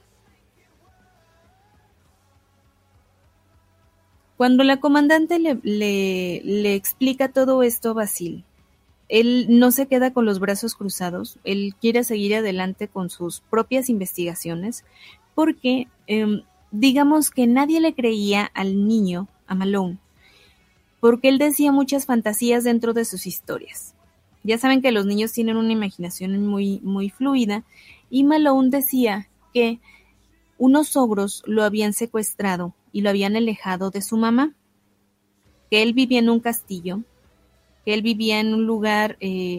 Cuando la comandante le explica todo esto a Basil, él no se queda con los brazos cruzados, él quiere seguir adelante con sus propias investigaciones, porque digamos que nadie le creía al niño, a Malone, porque él decía muchas fantasías dentro de sus historias. Ya saben que los niños tienen una imaginación muy, muy fluida, y Malone decía que unos ogros lo habían secuestrado y lo habían alejado de su mamá, que él vivía en un castillo, que él vivía en un lugar,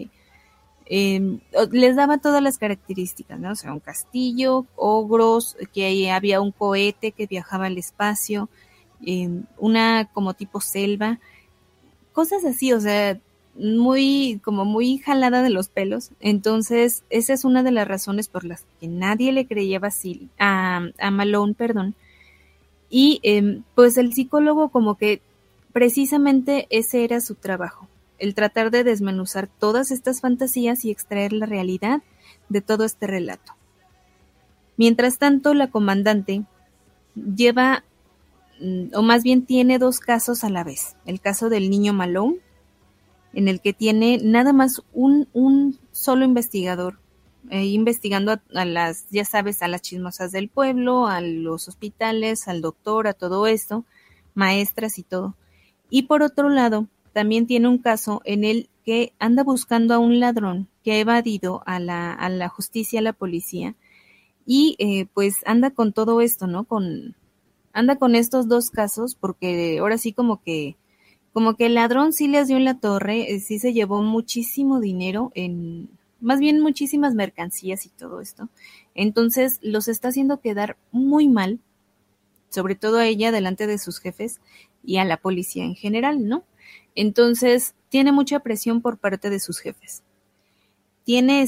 les daba todas las características, ¿no? O sea, un castillo, ogros, que ahí había un cohete que viajaba al espacio, una como tipo selva, cosas así, o sea, como muy jalada de los pelos. Entonces, esa es una de las razones por las que nadie le creía a Malone, perdón. Y pues el psicólogo como que precisamente ese era su trabajo, el tratar de desmenuzar todas estas fantasías y extraer la realidad de todo este relato. Mientras tanto, la comandante lleva, o más bien tiene 2 casos a la vez. El caso del niño Malone, en el que tiene nada más un solo investigador, investigando a las, ya sabes, a las chismosas del pueblo, a los hospitales, al doctor, a todo esto, maestras y todo. Y por otro lado, también tiene un caso en el que anda buscando a un ladrón que ha evadido a la justicia, a la policía, y pues anda con todo esto, ¿no? Anda con estos 2 casos, porque ahora sí como que el ladrón sí les dio en la torre, sí se llevó muchísimo dinero más bien muchísimas mercancías y todo esto. Entonces los está haciendo quedar muy mal, sobre todo a ella delante de sus jefes y a la policía en general, ¿no? Entonces tiene mucha presión por parte de sus jefes. Tiene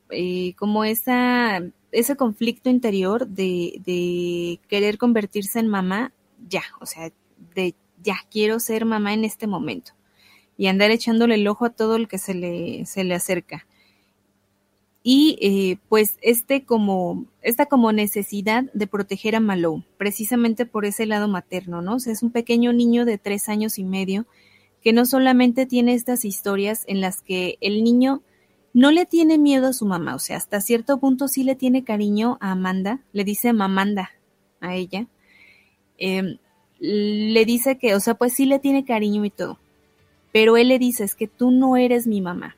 ese conflicto interior de querer convertirse en mamá ya, o sea, de ya quiero ser mamá en este momento, y andar echándole el ojo a todo el que se le acerca. Y pues esta como necesidad de proteger a Malone, precisamente por ese lado materno, ¿no? O sea, es un pequeño niño de 3 años y medio que no solamente tiene estas historias en las que el niño no le tiene miedo a su mamá, o sea, hasta cierto punto sí le tiene cariño a Amanda, le dice mamanda a ella, le dice que, o sea, pues sí le tiene cariño y todo, pero él le dice, es que tú no eres mi mamá.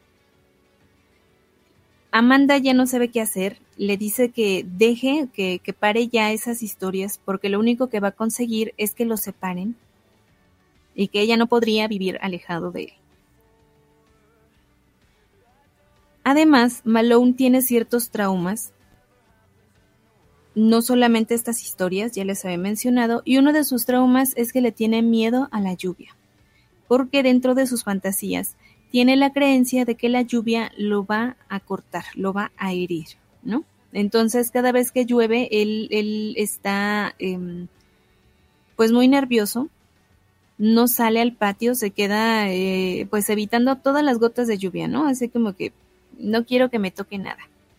Amanda ya no sabe qué hacer, le dice que deje, que pare ya esas historias, porque lo único que va a conseguir es que los separen y que ella no podría vivir alejado de él. Además, Malone tiene ciertos traumas, no solamente estas historias, ya les había mencionado, y uno de sus traumas es que le tiene miedo a la lluvia, porque dentro de sus fantasías tiene la creencia de que la lluvia lo va a cortar, lo va a herir, ¿no? Entonces, cada vez que llueve, él está pues muy nervioso, no sale al patio, se queda pues evitando todas las gotas de lluvia, ¿no? Así como que no quiero que me toque nada.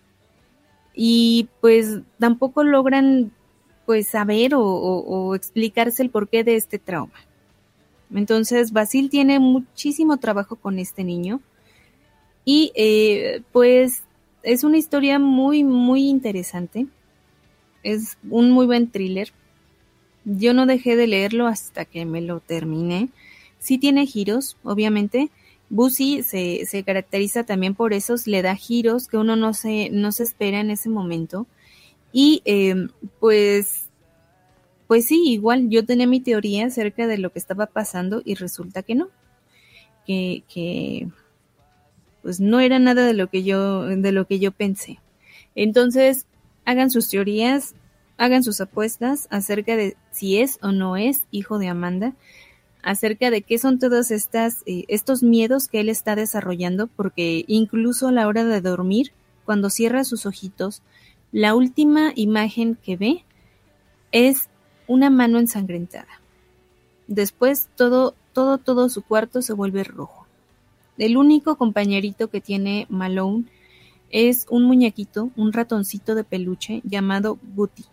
Y pues tampoco logran pues saber o explicarse el porqué de este trauma. Entonces Basil tiene muchísimo trabajo con este niño y pues es una historia muy muy interesante, es un muy buen thriller. Yo no dejé de leerlo hasta que me lo terminé. Sí tiene giros, obviamente. Bussy se caracteriza también por esos, le da giros que uno no se espera en ese momento. Y pues sí, igual yo tenía mi teoría acerca de lo que estaba pasando y resulta que no. Que pues no era nada de lo que yo pensé. Entonces, hagan sus teorías, hagan sus apuestas acerca de si es o no es hijo de Amanda, acerca de qué son todos estos miedos que él está desarrollando, porque incluso a la hora de dormir, cuando cierra sus ojitos, la última imagen que ve es una mano ensangrentada. Después todo su cuarto se vuelve rojo. el único compañerito que tiene Malone es un muñequito, un ratoncito de peluche llamado Guti.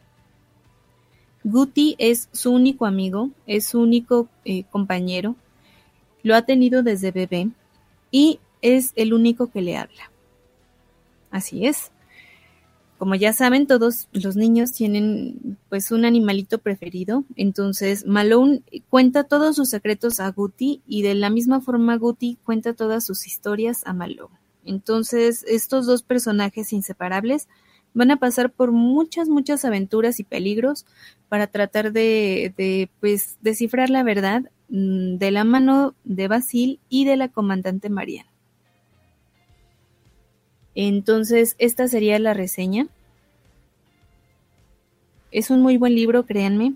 Guti es su único amigo, es su único compañero, lo ha tenido desde bebé y es el único que le habla. Así es. Como ya saben, todos los niños tienen pues un animalito preferido, entonces Malone cuenta todos sus secretos a Guti y de la misma forma Guti cuenta todas sus historias a Malone. Entonces estos dos personajes inseparables van a pasar por muchas aventuras y peligros para tratar de pues descifrar la verdad de la mano de Basil y de la comandante Marianne. Entonces, esta sería la reseña. Es un muy buen libro, créanme.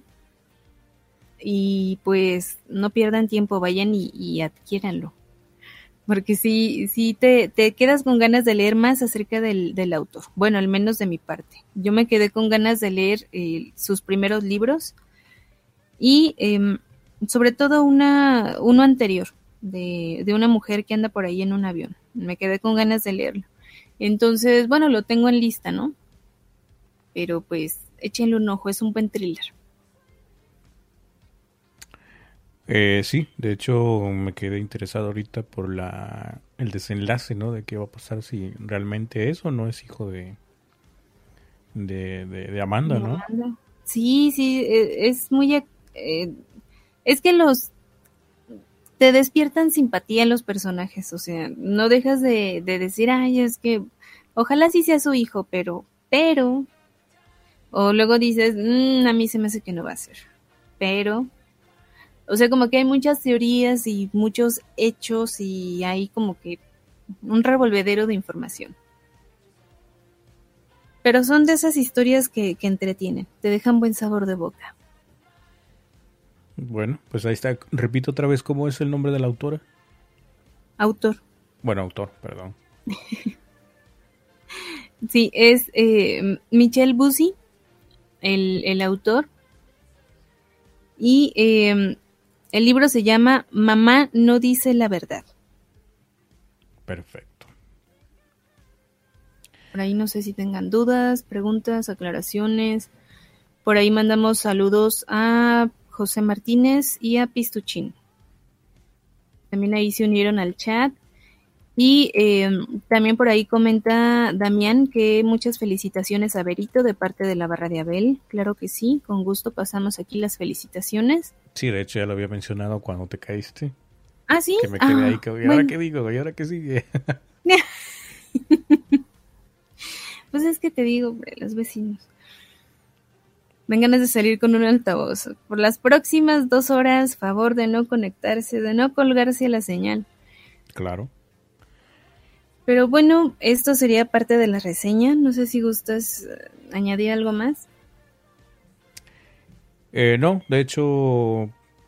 Y pues no pierdan tiempo, vayan y adquiéranlo. Porque sí te quedas con ganas de leer más acerca del autor. Bueno, al menos de mi parte. Yo me quedé con ganas de leer sus primeros libros. Y sobre todo uno anterior, de una mujer que anda por ahí en un avión. Me quedé con ganas de leerlo. Entonces, bueno, lo tengo en lista, ¿no? Pero pues, échenle un ojo, es un buen thriller. Sí, de hecho me quedé interesado ahorita por el desenlace, ¿no? De qué va a pasar si realmente es o no es hijo de Amanda, ¿no? Amanda. Sí, es muy... es que te despiertan simpatía los personajes, o sea, no dejas de decir, ay, es que ojalá sí sea su hijo, pero, o luego dices, a mí se me hace que no va a ser, pero, o sea, como que hay muchas teorías y muchos hechos y hay como que un revolvedero de información. Pero son de esas historias que entretienen, te dejan buen sabor de boca. Bueno, pues ahí está. Repito otra vez cómo es el nombre de la autora. Autor. Bueno, autor, perdón. Sí, es Michel Bussy, el autor. Y el libro se llama Mamá no dice la verdad. Perfecto. Por ahí no sé si tengan dudas, preguntas, aclaraciones. Por ahí mandamos saludos a José Martínez y a Pistuchín. También ahí se unieron al chat. Y también por ahí comenta Damián que muchas felicitaciones a Berito de parte de la Barra de Abel. Claro que sí, con gusto pasamos aquí las felicitaciones. Sí, de hecho ya lo había mencionado cuando te caíste. Ah, ¿sí? Que me quedé ahí. ¿Y bueno. ahora qué digo? ¿Y ahora qué sigue? Pues es que te digo, hombre, los vecinos. Dan ganas de salir con un altavoz. Por las próximas 2 horas, favor de no conectarse, de no colgarse a la señal. Claro. Pero bueno, esto sería parte de la reseña. No sé si gustas añadir algo más. No, de hecho,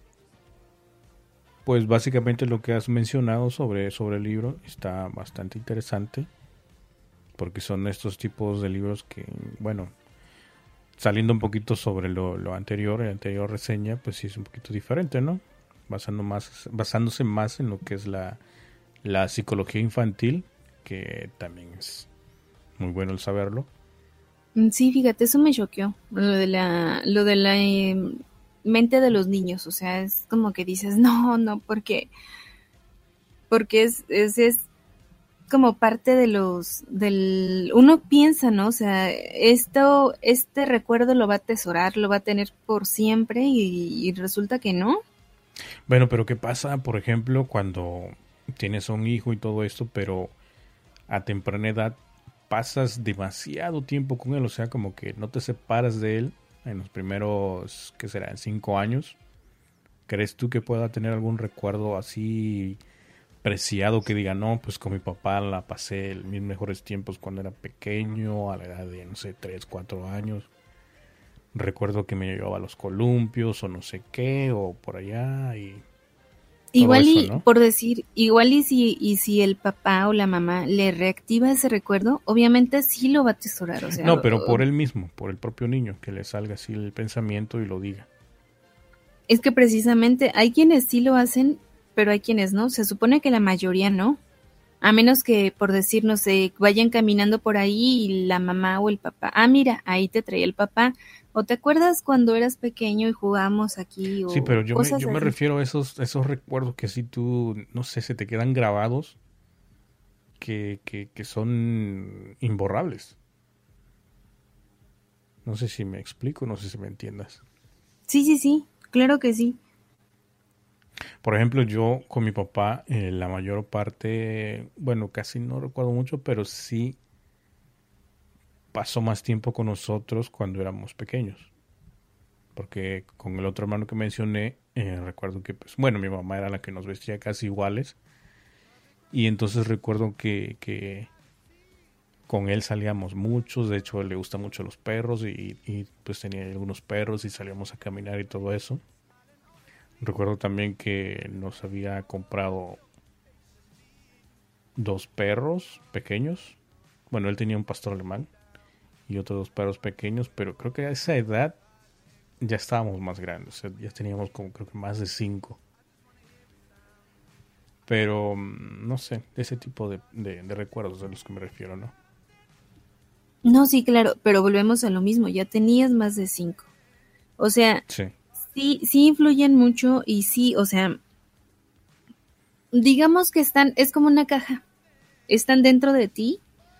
pues básicamente lo que has mencionado sobre el libro está bastante interesante. Porque son estos tipos de libros que, bueno, saliendo un poquito sobre lo anterior, la anterior reseña, pues sí es un poquito diferente, ¿no? Basándose más en lo que es la psicología infantil, que también es muy bueno el saberlo. Sí, fíjate, eso me choqueó, lo de la mente de los niños, o sea, es como que dices, no, porque es como parte de uno piensa, ¿no? O sea, este recuerdo lo va a atesorar, lo va a tener por siempre y resulta que no. Bueno, pero ¿qué pasa, por ejemplo, cuando tienes un hijo y todo esto, pero a temprana edad pasas demasiado tiempo con él? O sea, como que no te separas de él en los primeros, ¿qué será?, 5 años. ¿Crees tú que pueda tener algún recuerdo así preciado que diga, no, pues con mi papá la pasé mis mejores tiempos cuando era pequeño, a la edad de, no sé, 3, 4 años? Recuerdo que me llevaba a los columpios o no sé qué, o por allá y... Igual eso, y, ¿no? por decir, igual y si el papá o la mamá le reactiva ese recuerdo, obviamente sí lo va a atesorar, o sea... No, pero por él mismo, por el propio niño, que le salga así el pensamiento y lo diga. Es que precisamente hay quienes sí lo hacen pero hay quienes no. Se supone que la mayoría no. A menos que, por decir, no sé, vayan caminando por ahí y la mamá o el papá, mira, ahí te traía el papá. ¿O te acuerdas cuando eras pequeño y jugábamos aquí Sí, pero o cosas yo me así? refiero a esos recuerdos que si tú, no sé, se te quedan grabados, que son imborrables. No sé si me explico, no sé si me entiendas. Sí, sí, sí, claro que sí. Por ejemplo, yo con mi papá, la mayor parte, bueno, casi no recuerdo mucho, pero sí pasó más tiempo con nosotros cuando éramos pequeños. Porque con el otro hermano que mencioné, recuerdo que, pues, bueno, mi mamá era la que nos vestía casi iguales. Y entonces recuerdo que con él salíamos muchos. De hecho, a él le gustan mucho los perros y pues tenía algunos perros y salíamos a caminar y todo eso. Recuerdo también que nos había comprado dos perros pequeños. Bueno, él tenía un pastor alemán y otros dos perros pequeños, pero creo que a esa edad ya estábamos más grandes. O sea, ya teníamos como creo que más de cinco. Pero no sé, ese tipo de recuerdos a los que me refiero, ¿no? No, sí, claro, pero volvemos a lo mismo, ya tenías más de 5. O sea, Sí. sí, sí influyen mucho y sí, o sea, digamos que es como una caja, están dentro de ti,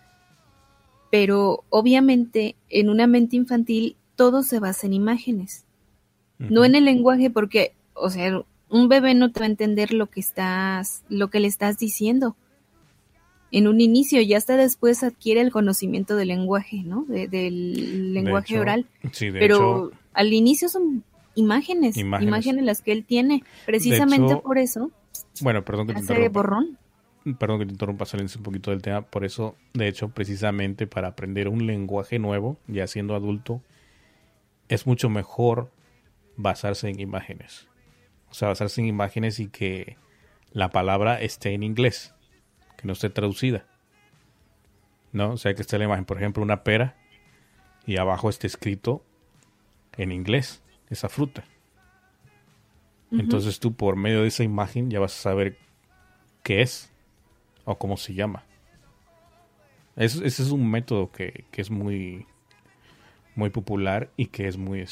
pero obviamente en una mente infantil todo se basa en imágenes, no Ujú. en el lenguaje, porque, o sea, un bebé no te va a entender lo que le estás diciendo en un inicio, y hasta después adquiere el conocimiento del lenguaje, ¿no? Del De lenguaje hecho, oral. sí, de hecho, Pero al inicio son imágenes, imágenes. imágenes las que él tiene. De Precisamente hecho, por eso bueno, perdón que te hace interrumpa. borrón. Perdón que te interrumpa, saliendo un poquito del tema. Por eso, de hecho, precisamente para aprender un lenguaje nuevo, ya siendo adulto, es mucho mejor basarse en imágenes. O sea, basarse en imágenes y que la palabra esté en inglés, que no esté traducida, ¿no? O sea, que esté la imagen, por ejemplo, una pera y abajo esté escrito en inglés esa fruta. Ujú. Entonces tú por medio de esa imagen ya vas a saber qué es o cómo se llama. Ese es un método que es muy, muy popular y que es muy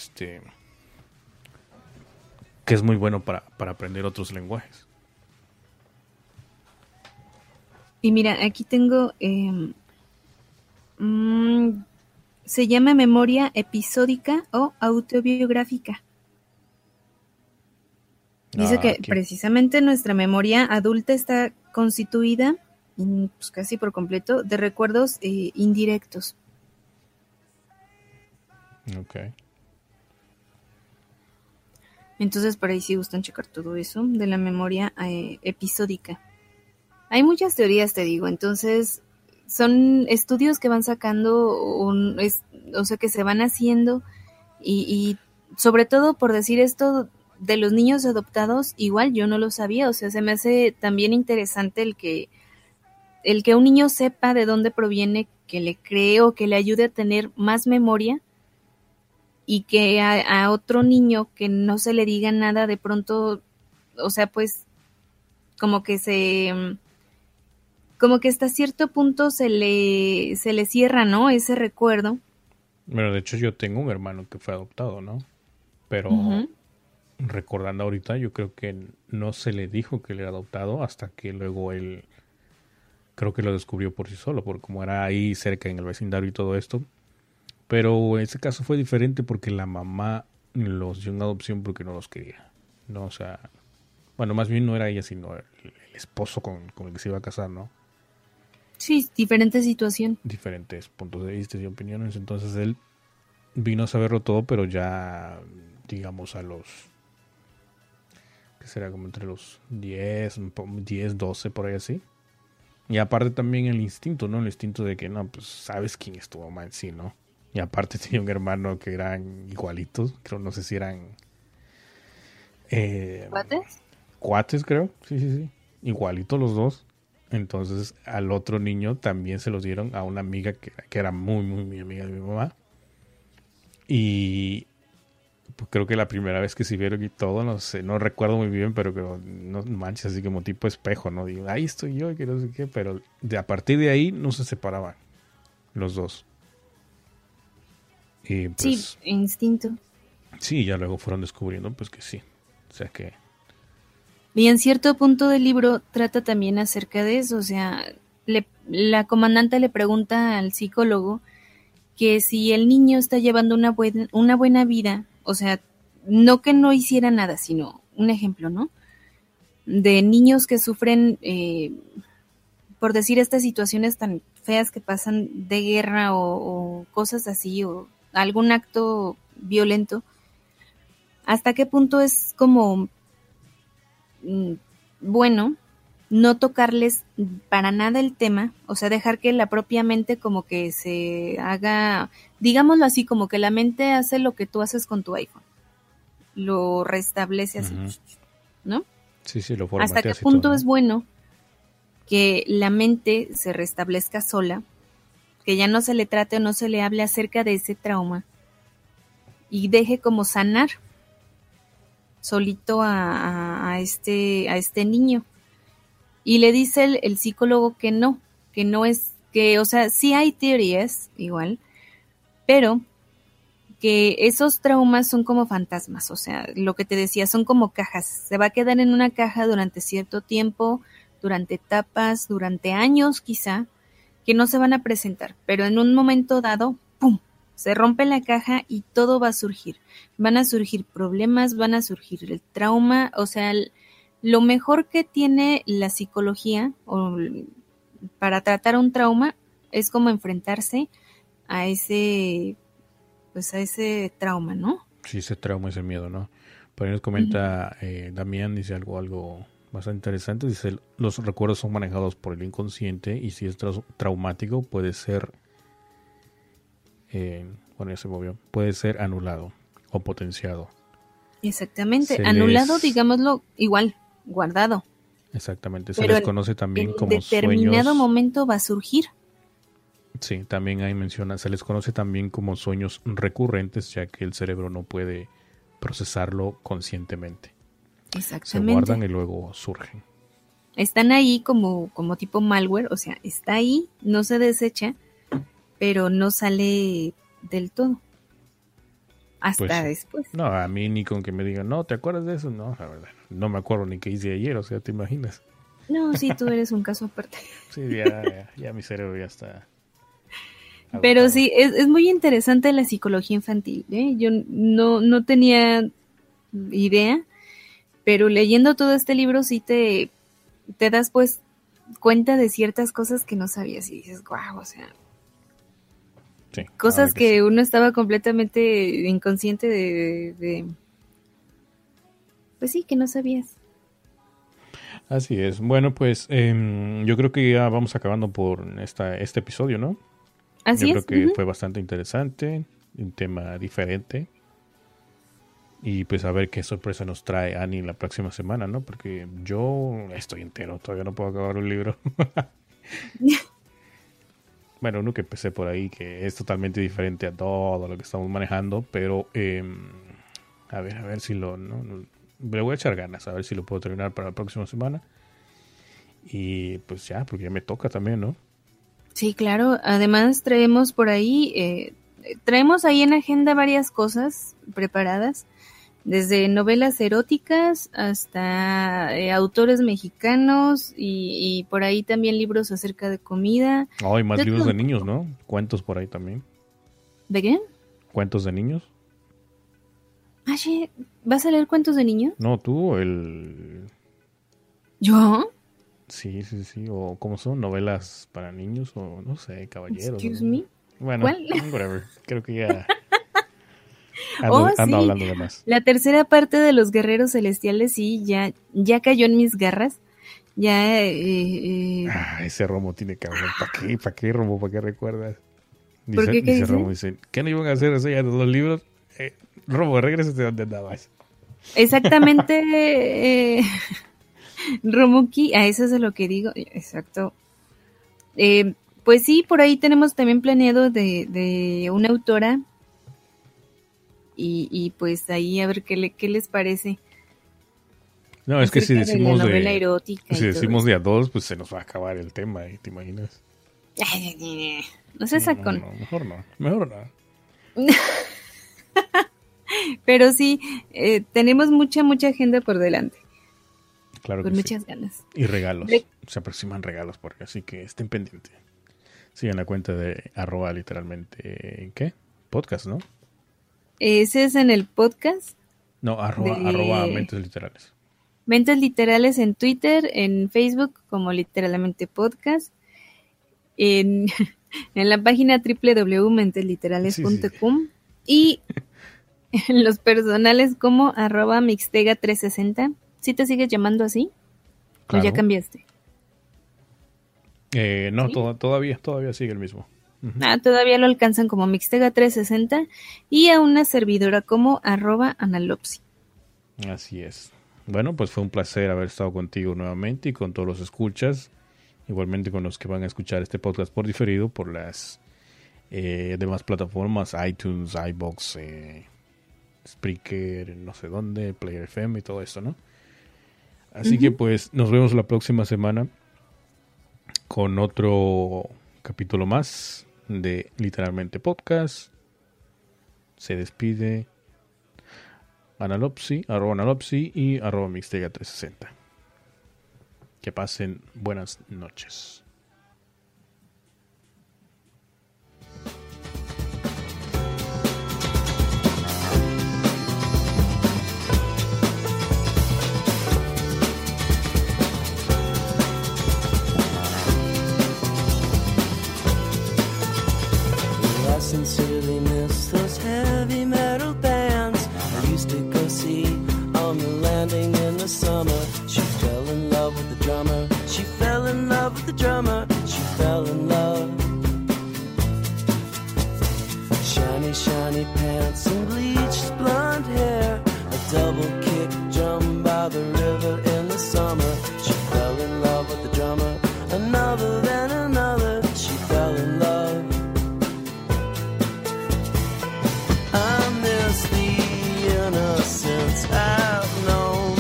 que es muy bueno para aprender otros lenguajes. Y mira, aquí tengo, mm, se llama memoria episódica o autobiográfica. Dice Ah, que aquí. precisamente nuestra memoria adulta está constituida, pues casi por completo, de recuerdos indirectos. Ok. Entonces, por ahí sí gustan checar todo eso de la memoria episódica. Hay muchas teorías, te digo, entonces son estudios que van sacando, o sea, que se van haciendo y sobre todo por decir esto de los niños adoptados, igual yo no lo sabía, o sea, se me hace también interesante el que un niño sepa de dónde proviene, que le cree o que le ayude a tener más memoria y que a otro niño que no se le diga nada de pronto, o sea, pues como que como que hasta cierto punto se le cierra, ¿no? Ese recuerdo. Bueno, de hecho yo tengo un hermano que fue adoptado, ¿no? Pero Ujú. recordando ahorita, yo creo que no se le dijo que él era adoptado hasta que luego él creo que lo descubrió por sí solo, por como era ahí cerca en el vecindario y todo esto. Pero en ese caso fue diferente porque la mamá los dio en adopción porque no los quería. No, o sea, bueno, más bien no era ella, sino el esposo con el que se iba a casar, ¿no? Sí, diferente situación. Diferentes puntos de vista y opiniones. Entonces él vino a saberlo todo, pero ya, digamos, a los, que será como entre los 10 12 por ahí así. Y aparte también el instinto, ¿no? El instinto de que, no, pues sabes quién es tu mamá en sí, ¿no? Y aparte tenía un hermano que eran igualitos, creo, no sé si eran eh, ¿Cuates? cuates, creo, sí, sí, sí, igualitos los dos. Entonces al otro niño también se los dieron a una amiga que era muy, muy, muy amiga de mi mamá. Y pues creo que la primera vez que se vieron y todo, no sé, no recuerdo muy bien, pero que no manches, así como tipo espejo, ¿no? Digo, ahí estoy yo, que no sé qué, pero a partir de ahí no se separaban los dos. Y pues, Sí, instinto. sí, ya luego fueron descubriendo, pues que sí. O sea que... Y en cierto punto del libro trata también acerca de eso, o sea, la comandante le pregunta al psicólogo que si el niño está llevando una buena vida, o sea, no que no hiciera nada, sino un ejemplo, ¿no? De niños que sufren, por decir estas situaciones tan feas que pasan de guerra o cosas así, o algún acto violento, ¿hasta qué punto es como bueno no tocarles para nada el tema, o sea, dejar que la propia mente como que se haga, digámoslo así, como que la mente hace lo que tú haces con tu iPhone, lo restablece así, Ujú. ¿no? Sí, lo ¿Hasta qué formateas y todo, punto ¿no? es bueno que la mente se restablezca sola, que ya no se le trate o no se le hable acerca de ese trauma y deje como sanar solito a este niño? Y le dice el psicólogo que no es, que, o sea, sí hay teorías igual, pero que esos traumas son como fantasmas, o sea, lo que te decía, son como cajas, se va a quedar en una caja durante cierto tiempo, durante etapas, durante años quizá, que no se van a presentar, pero en un momento dado, ¡pum!, se rompe la caja y todo va a surgir. Van a surgir problemas, van a surgir el trauma, o sea, lo mejor que tiene la psicología para tratar un trauma es como enfrentarse a ese, pues a ese trauma, ¿no? Sí, ese trauma, ese miedo, ¿no? Por ahí nos Ujú. comenta Damián, dice algo bastante interesante. Dice, los recuerdos son manejados por el inconsciente y si es traumático puede ser, bueno, ya se movió, puede ser anulado o potenciado. Exactamente, Se anulado, les, digámoslo, igual, guardado, exactamente, se pero les conoce también en como determinado sueños, momento va a surgir. sí, también ahí menciona, se les conoce también como sueños recurrentes, ya que el cerebro no puede procesarlo conscientemente. Se guardan Exactamente. y luego surgen. Están ahí como tipo malware, o sea, está ahí, no se desecha, pero no sale del todo, Pues hasta sí. después. No, a mí ni con que me digan, no, ¿te acuerdas de eso? No, la verdad, no me acuerdo ni qué hice ayer, o sea, ¿te imaginas? No, sí, tú eres un caso aparte. Sí, ya mi cerebro ya está Pero agotado. sí, es muy interesante la psicología infantil, ¿eh? Yo no tenía idea, pero leyendo todo este libro sí te das pues cuenta de ciertas cosas que no sabías y dices, guau, o sea, Sí, la verdad cosas que sí. que uno estaba completamente inconsciente pues sí, que no sabías. Así es. Bueno, pues yo creo que ya vamos acabando por este episodio, ¿no? Yo Así creo es. que fue bastante interesante, un tema diferente. Y pues a ver qué sorpresa nos trae Annie la próxima semana, ¿no? Porque yo estoy entero, todavía no puedo acabar un libro. Bueno, uno que empecé por ahí, que es totalmente diferente a todo lo que estamos manejando, pero a ver si le voy a echar ganas, a ver si lo puedo terminar para la próxima semana. Y pues ya, porque ya me toca también, ¿no? Sí, claro. Además traemos ahí en agenda varias cosas preparadas, desde novelas eróticas hasta autores mexicanos y por ahí también libros acerca de comida, Oh, y más de libros todo de un niños, poco. ¿no? Cuentos por ahí también. ¿De qué? ¿Cuentos de niños? Ah, sí, ¿vas a leer cuentos de niños? No, tú, el... ¿Yo? Sí, o ¿cómo son? Novelas para niños o no sé, caballeros. Excuse me. Bueno, ¿Cuál? whatever. Creo que ya Oh, ando sí. hablando de más. La tercera parte de los guerreros celestiales, sí, ya cayó en mis garras. Ya, Ah, ese Romo tiene cabrón. ¿Para qué? ¿Para qué, Romo? ¿Para qué recuerdas? ¿por qué? ¿Qué Dice dice? Romo, dice, ¿qué no iban a hacer reseñas de los libros? Romo, regrésate donde andabas. Exactamente, Romuki, a eso es de lo que digo, exacto. Pues sí, por ahí tenemos también planeado de una autora y pues ahí a ver qué les parece. No, es que si decimos la novela erótica si decimos de a dos, pues se nos va a acabar el tema, ¿te imaginas? No sé, sacón. No, mejor no. Pero sí, tenemos mucha agenda por delante. Claro con que muchas sí. ganas. Y regalos. Se aproximan regalos, porque así que estén pendientes. Sigan la cuenta de @ literalmente, ¿qué? Podcast, ¿no? Ese es en el podcast. No, @ Mentes Literales. Mentes Literales en Twitter, en Facebook como literalmente podcast, en la página www.mentesliterales.com y en los personales como @mixtega360. ¿Sí te sigues llamando así? Claro. ¿O ya cambiaste? No, ¿Sí? todavía sigue el mismo. Uh-huh. Todavía lo alcanzan como Mixtega360 y a una servidora como @analopsi. Así es. Bueno, pues fue un placer haber estado contigo nuevamente y con todos los escuchas. Igualmente con los que van a escuchar este podcast por diferido por las demás plataformas, iTunes, iVoox, Spreaker, no sé dónde, Player FM y todo esto, ¿no? Así que pues nos vemos la próxima semana con otro capítulo más de Literalmente Podcast. Se despide Analopsi, @analopsi y @mixtega360. Que pasen buenas noches. Sincerely miss those heavy metal bands I used to go see on the landing in the summer. She fell in love with the drummer. She fell in love with the drummer. She fell in love. Shiny, shiny pants and bleached blonde hair. A double kick drum by the river in the summer. She fell in love with the drummer. Another then another. She fell in love. Innocence I've known,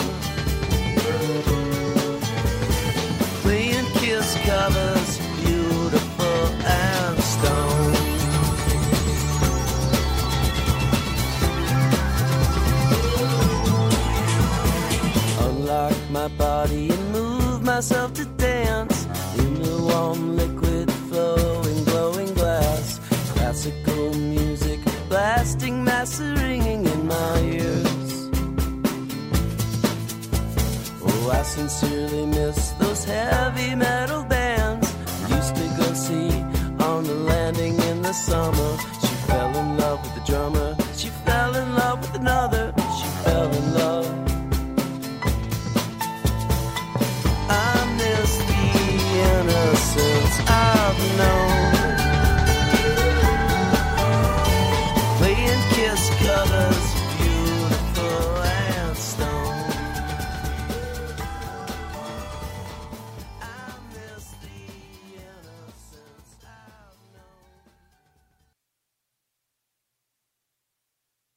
playing Kiss covers, beautiful and stone. Unlock my body and move myself to dance in the warm liquid flowing glowing glass. Classical music blasting, master ringing in my ears. Oh, I sincerely miss those heavy metal bands I used to go see on the landing in the summer. She fell in love with the drummer.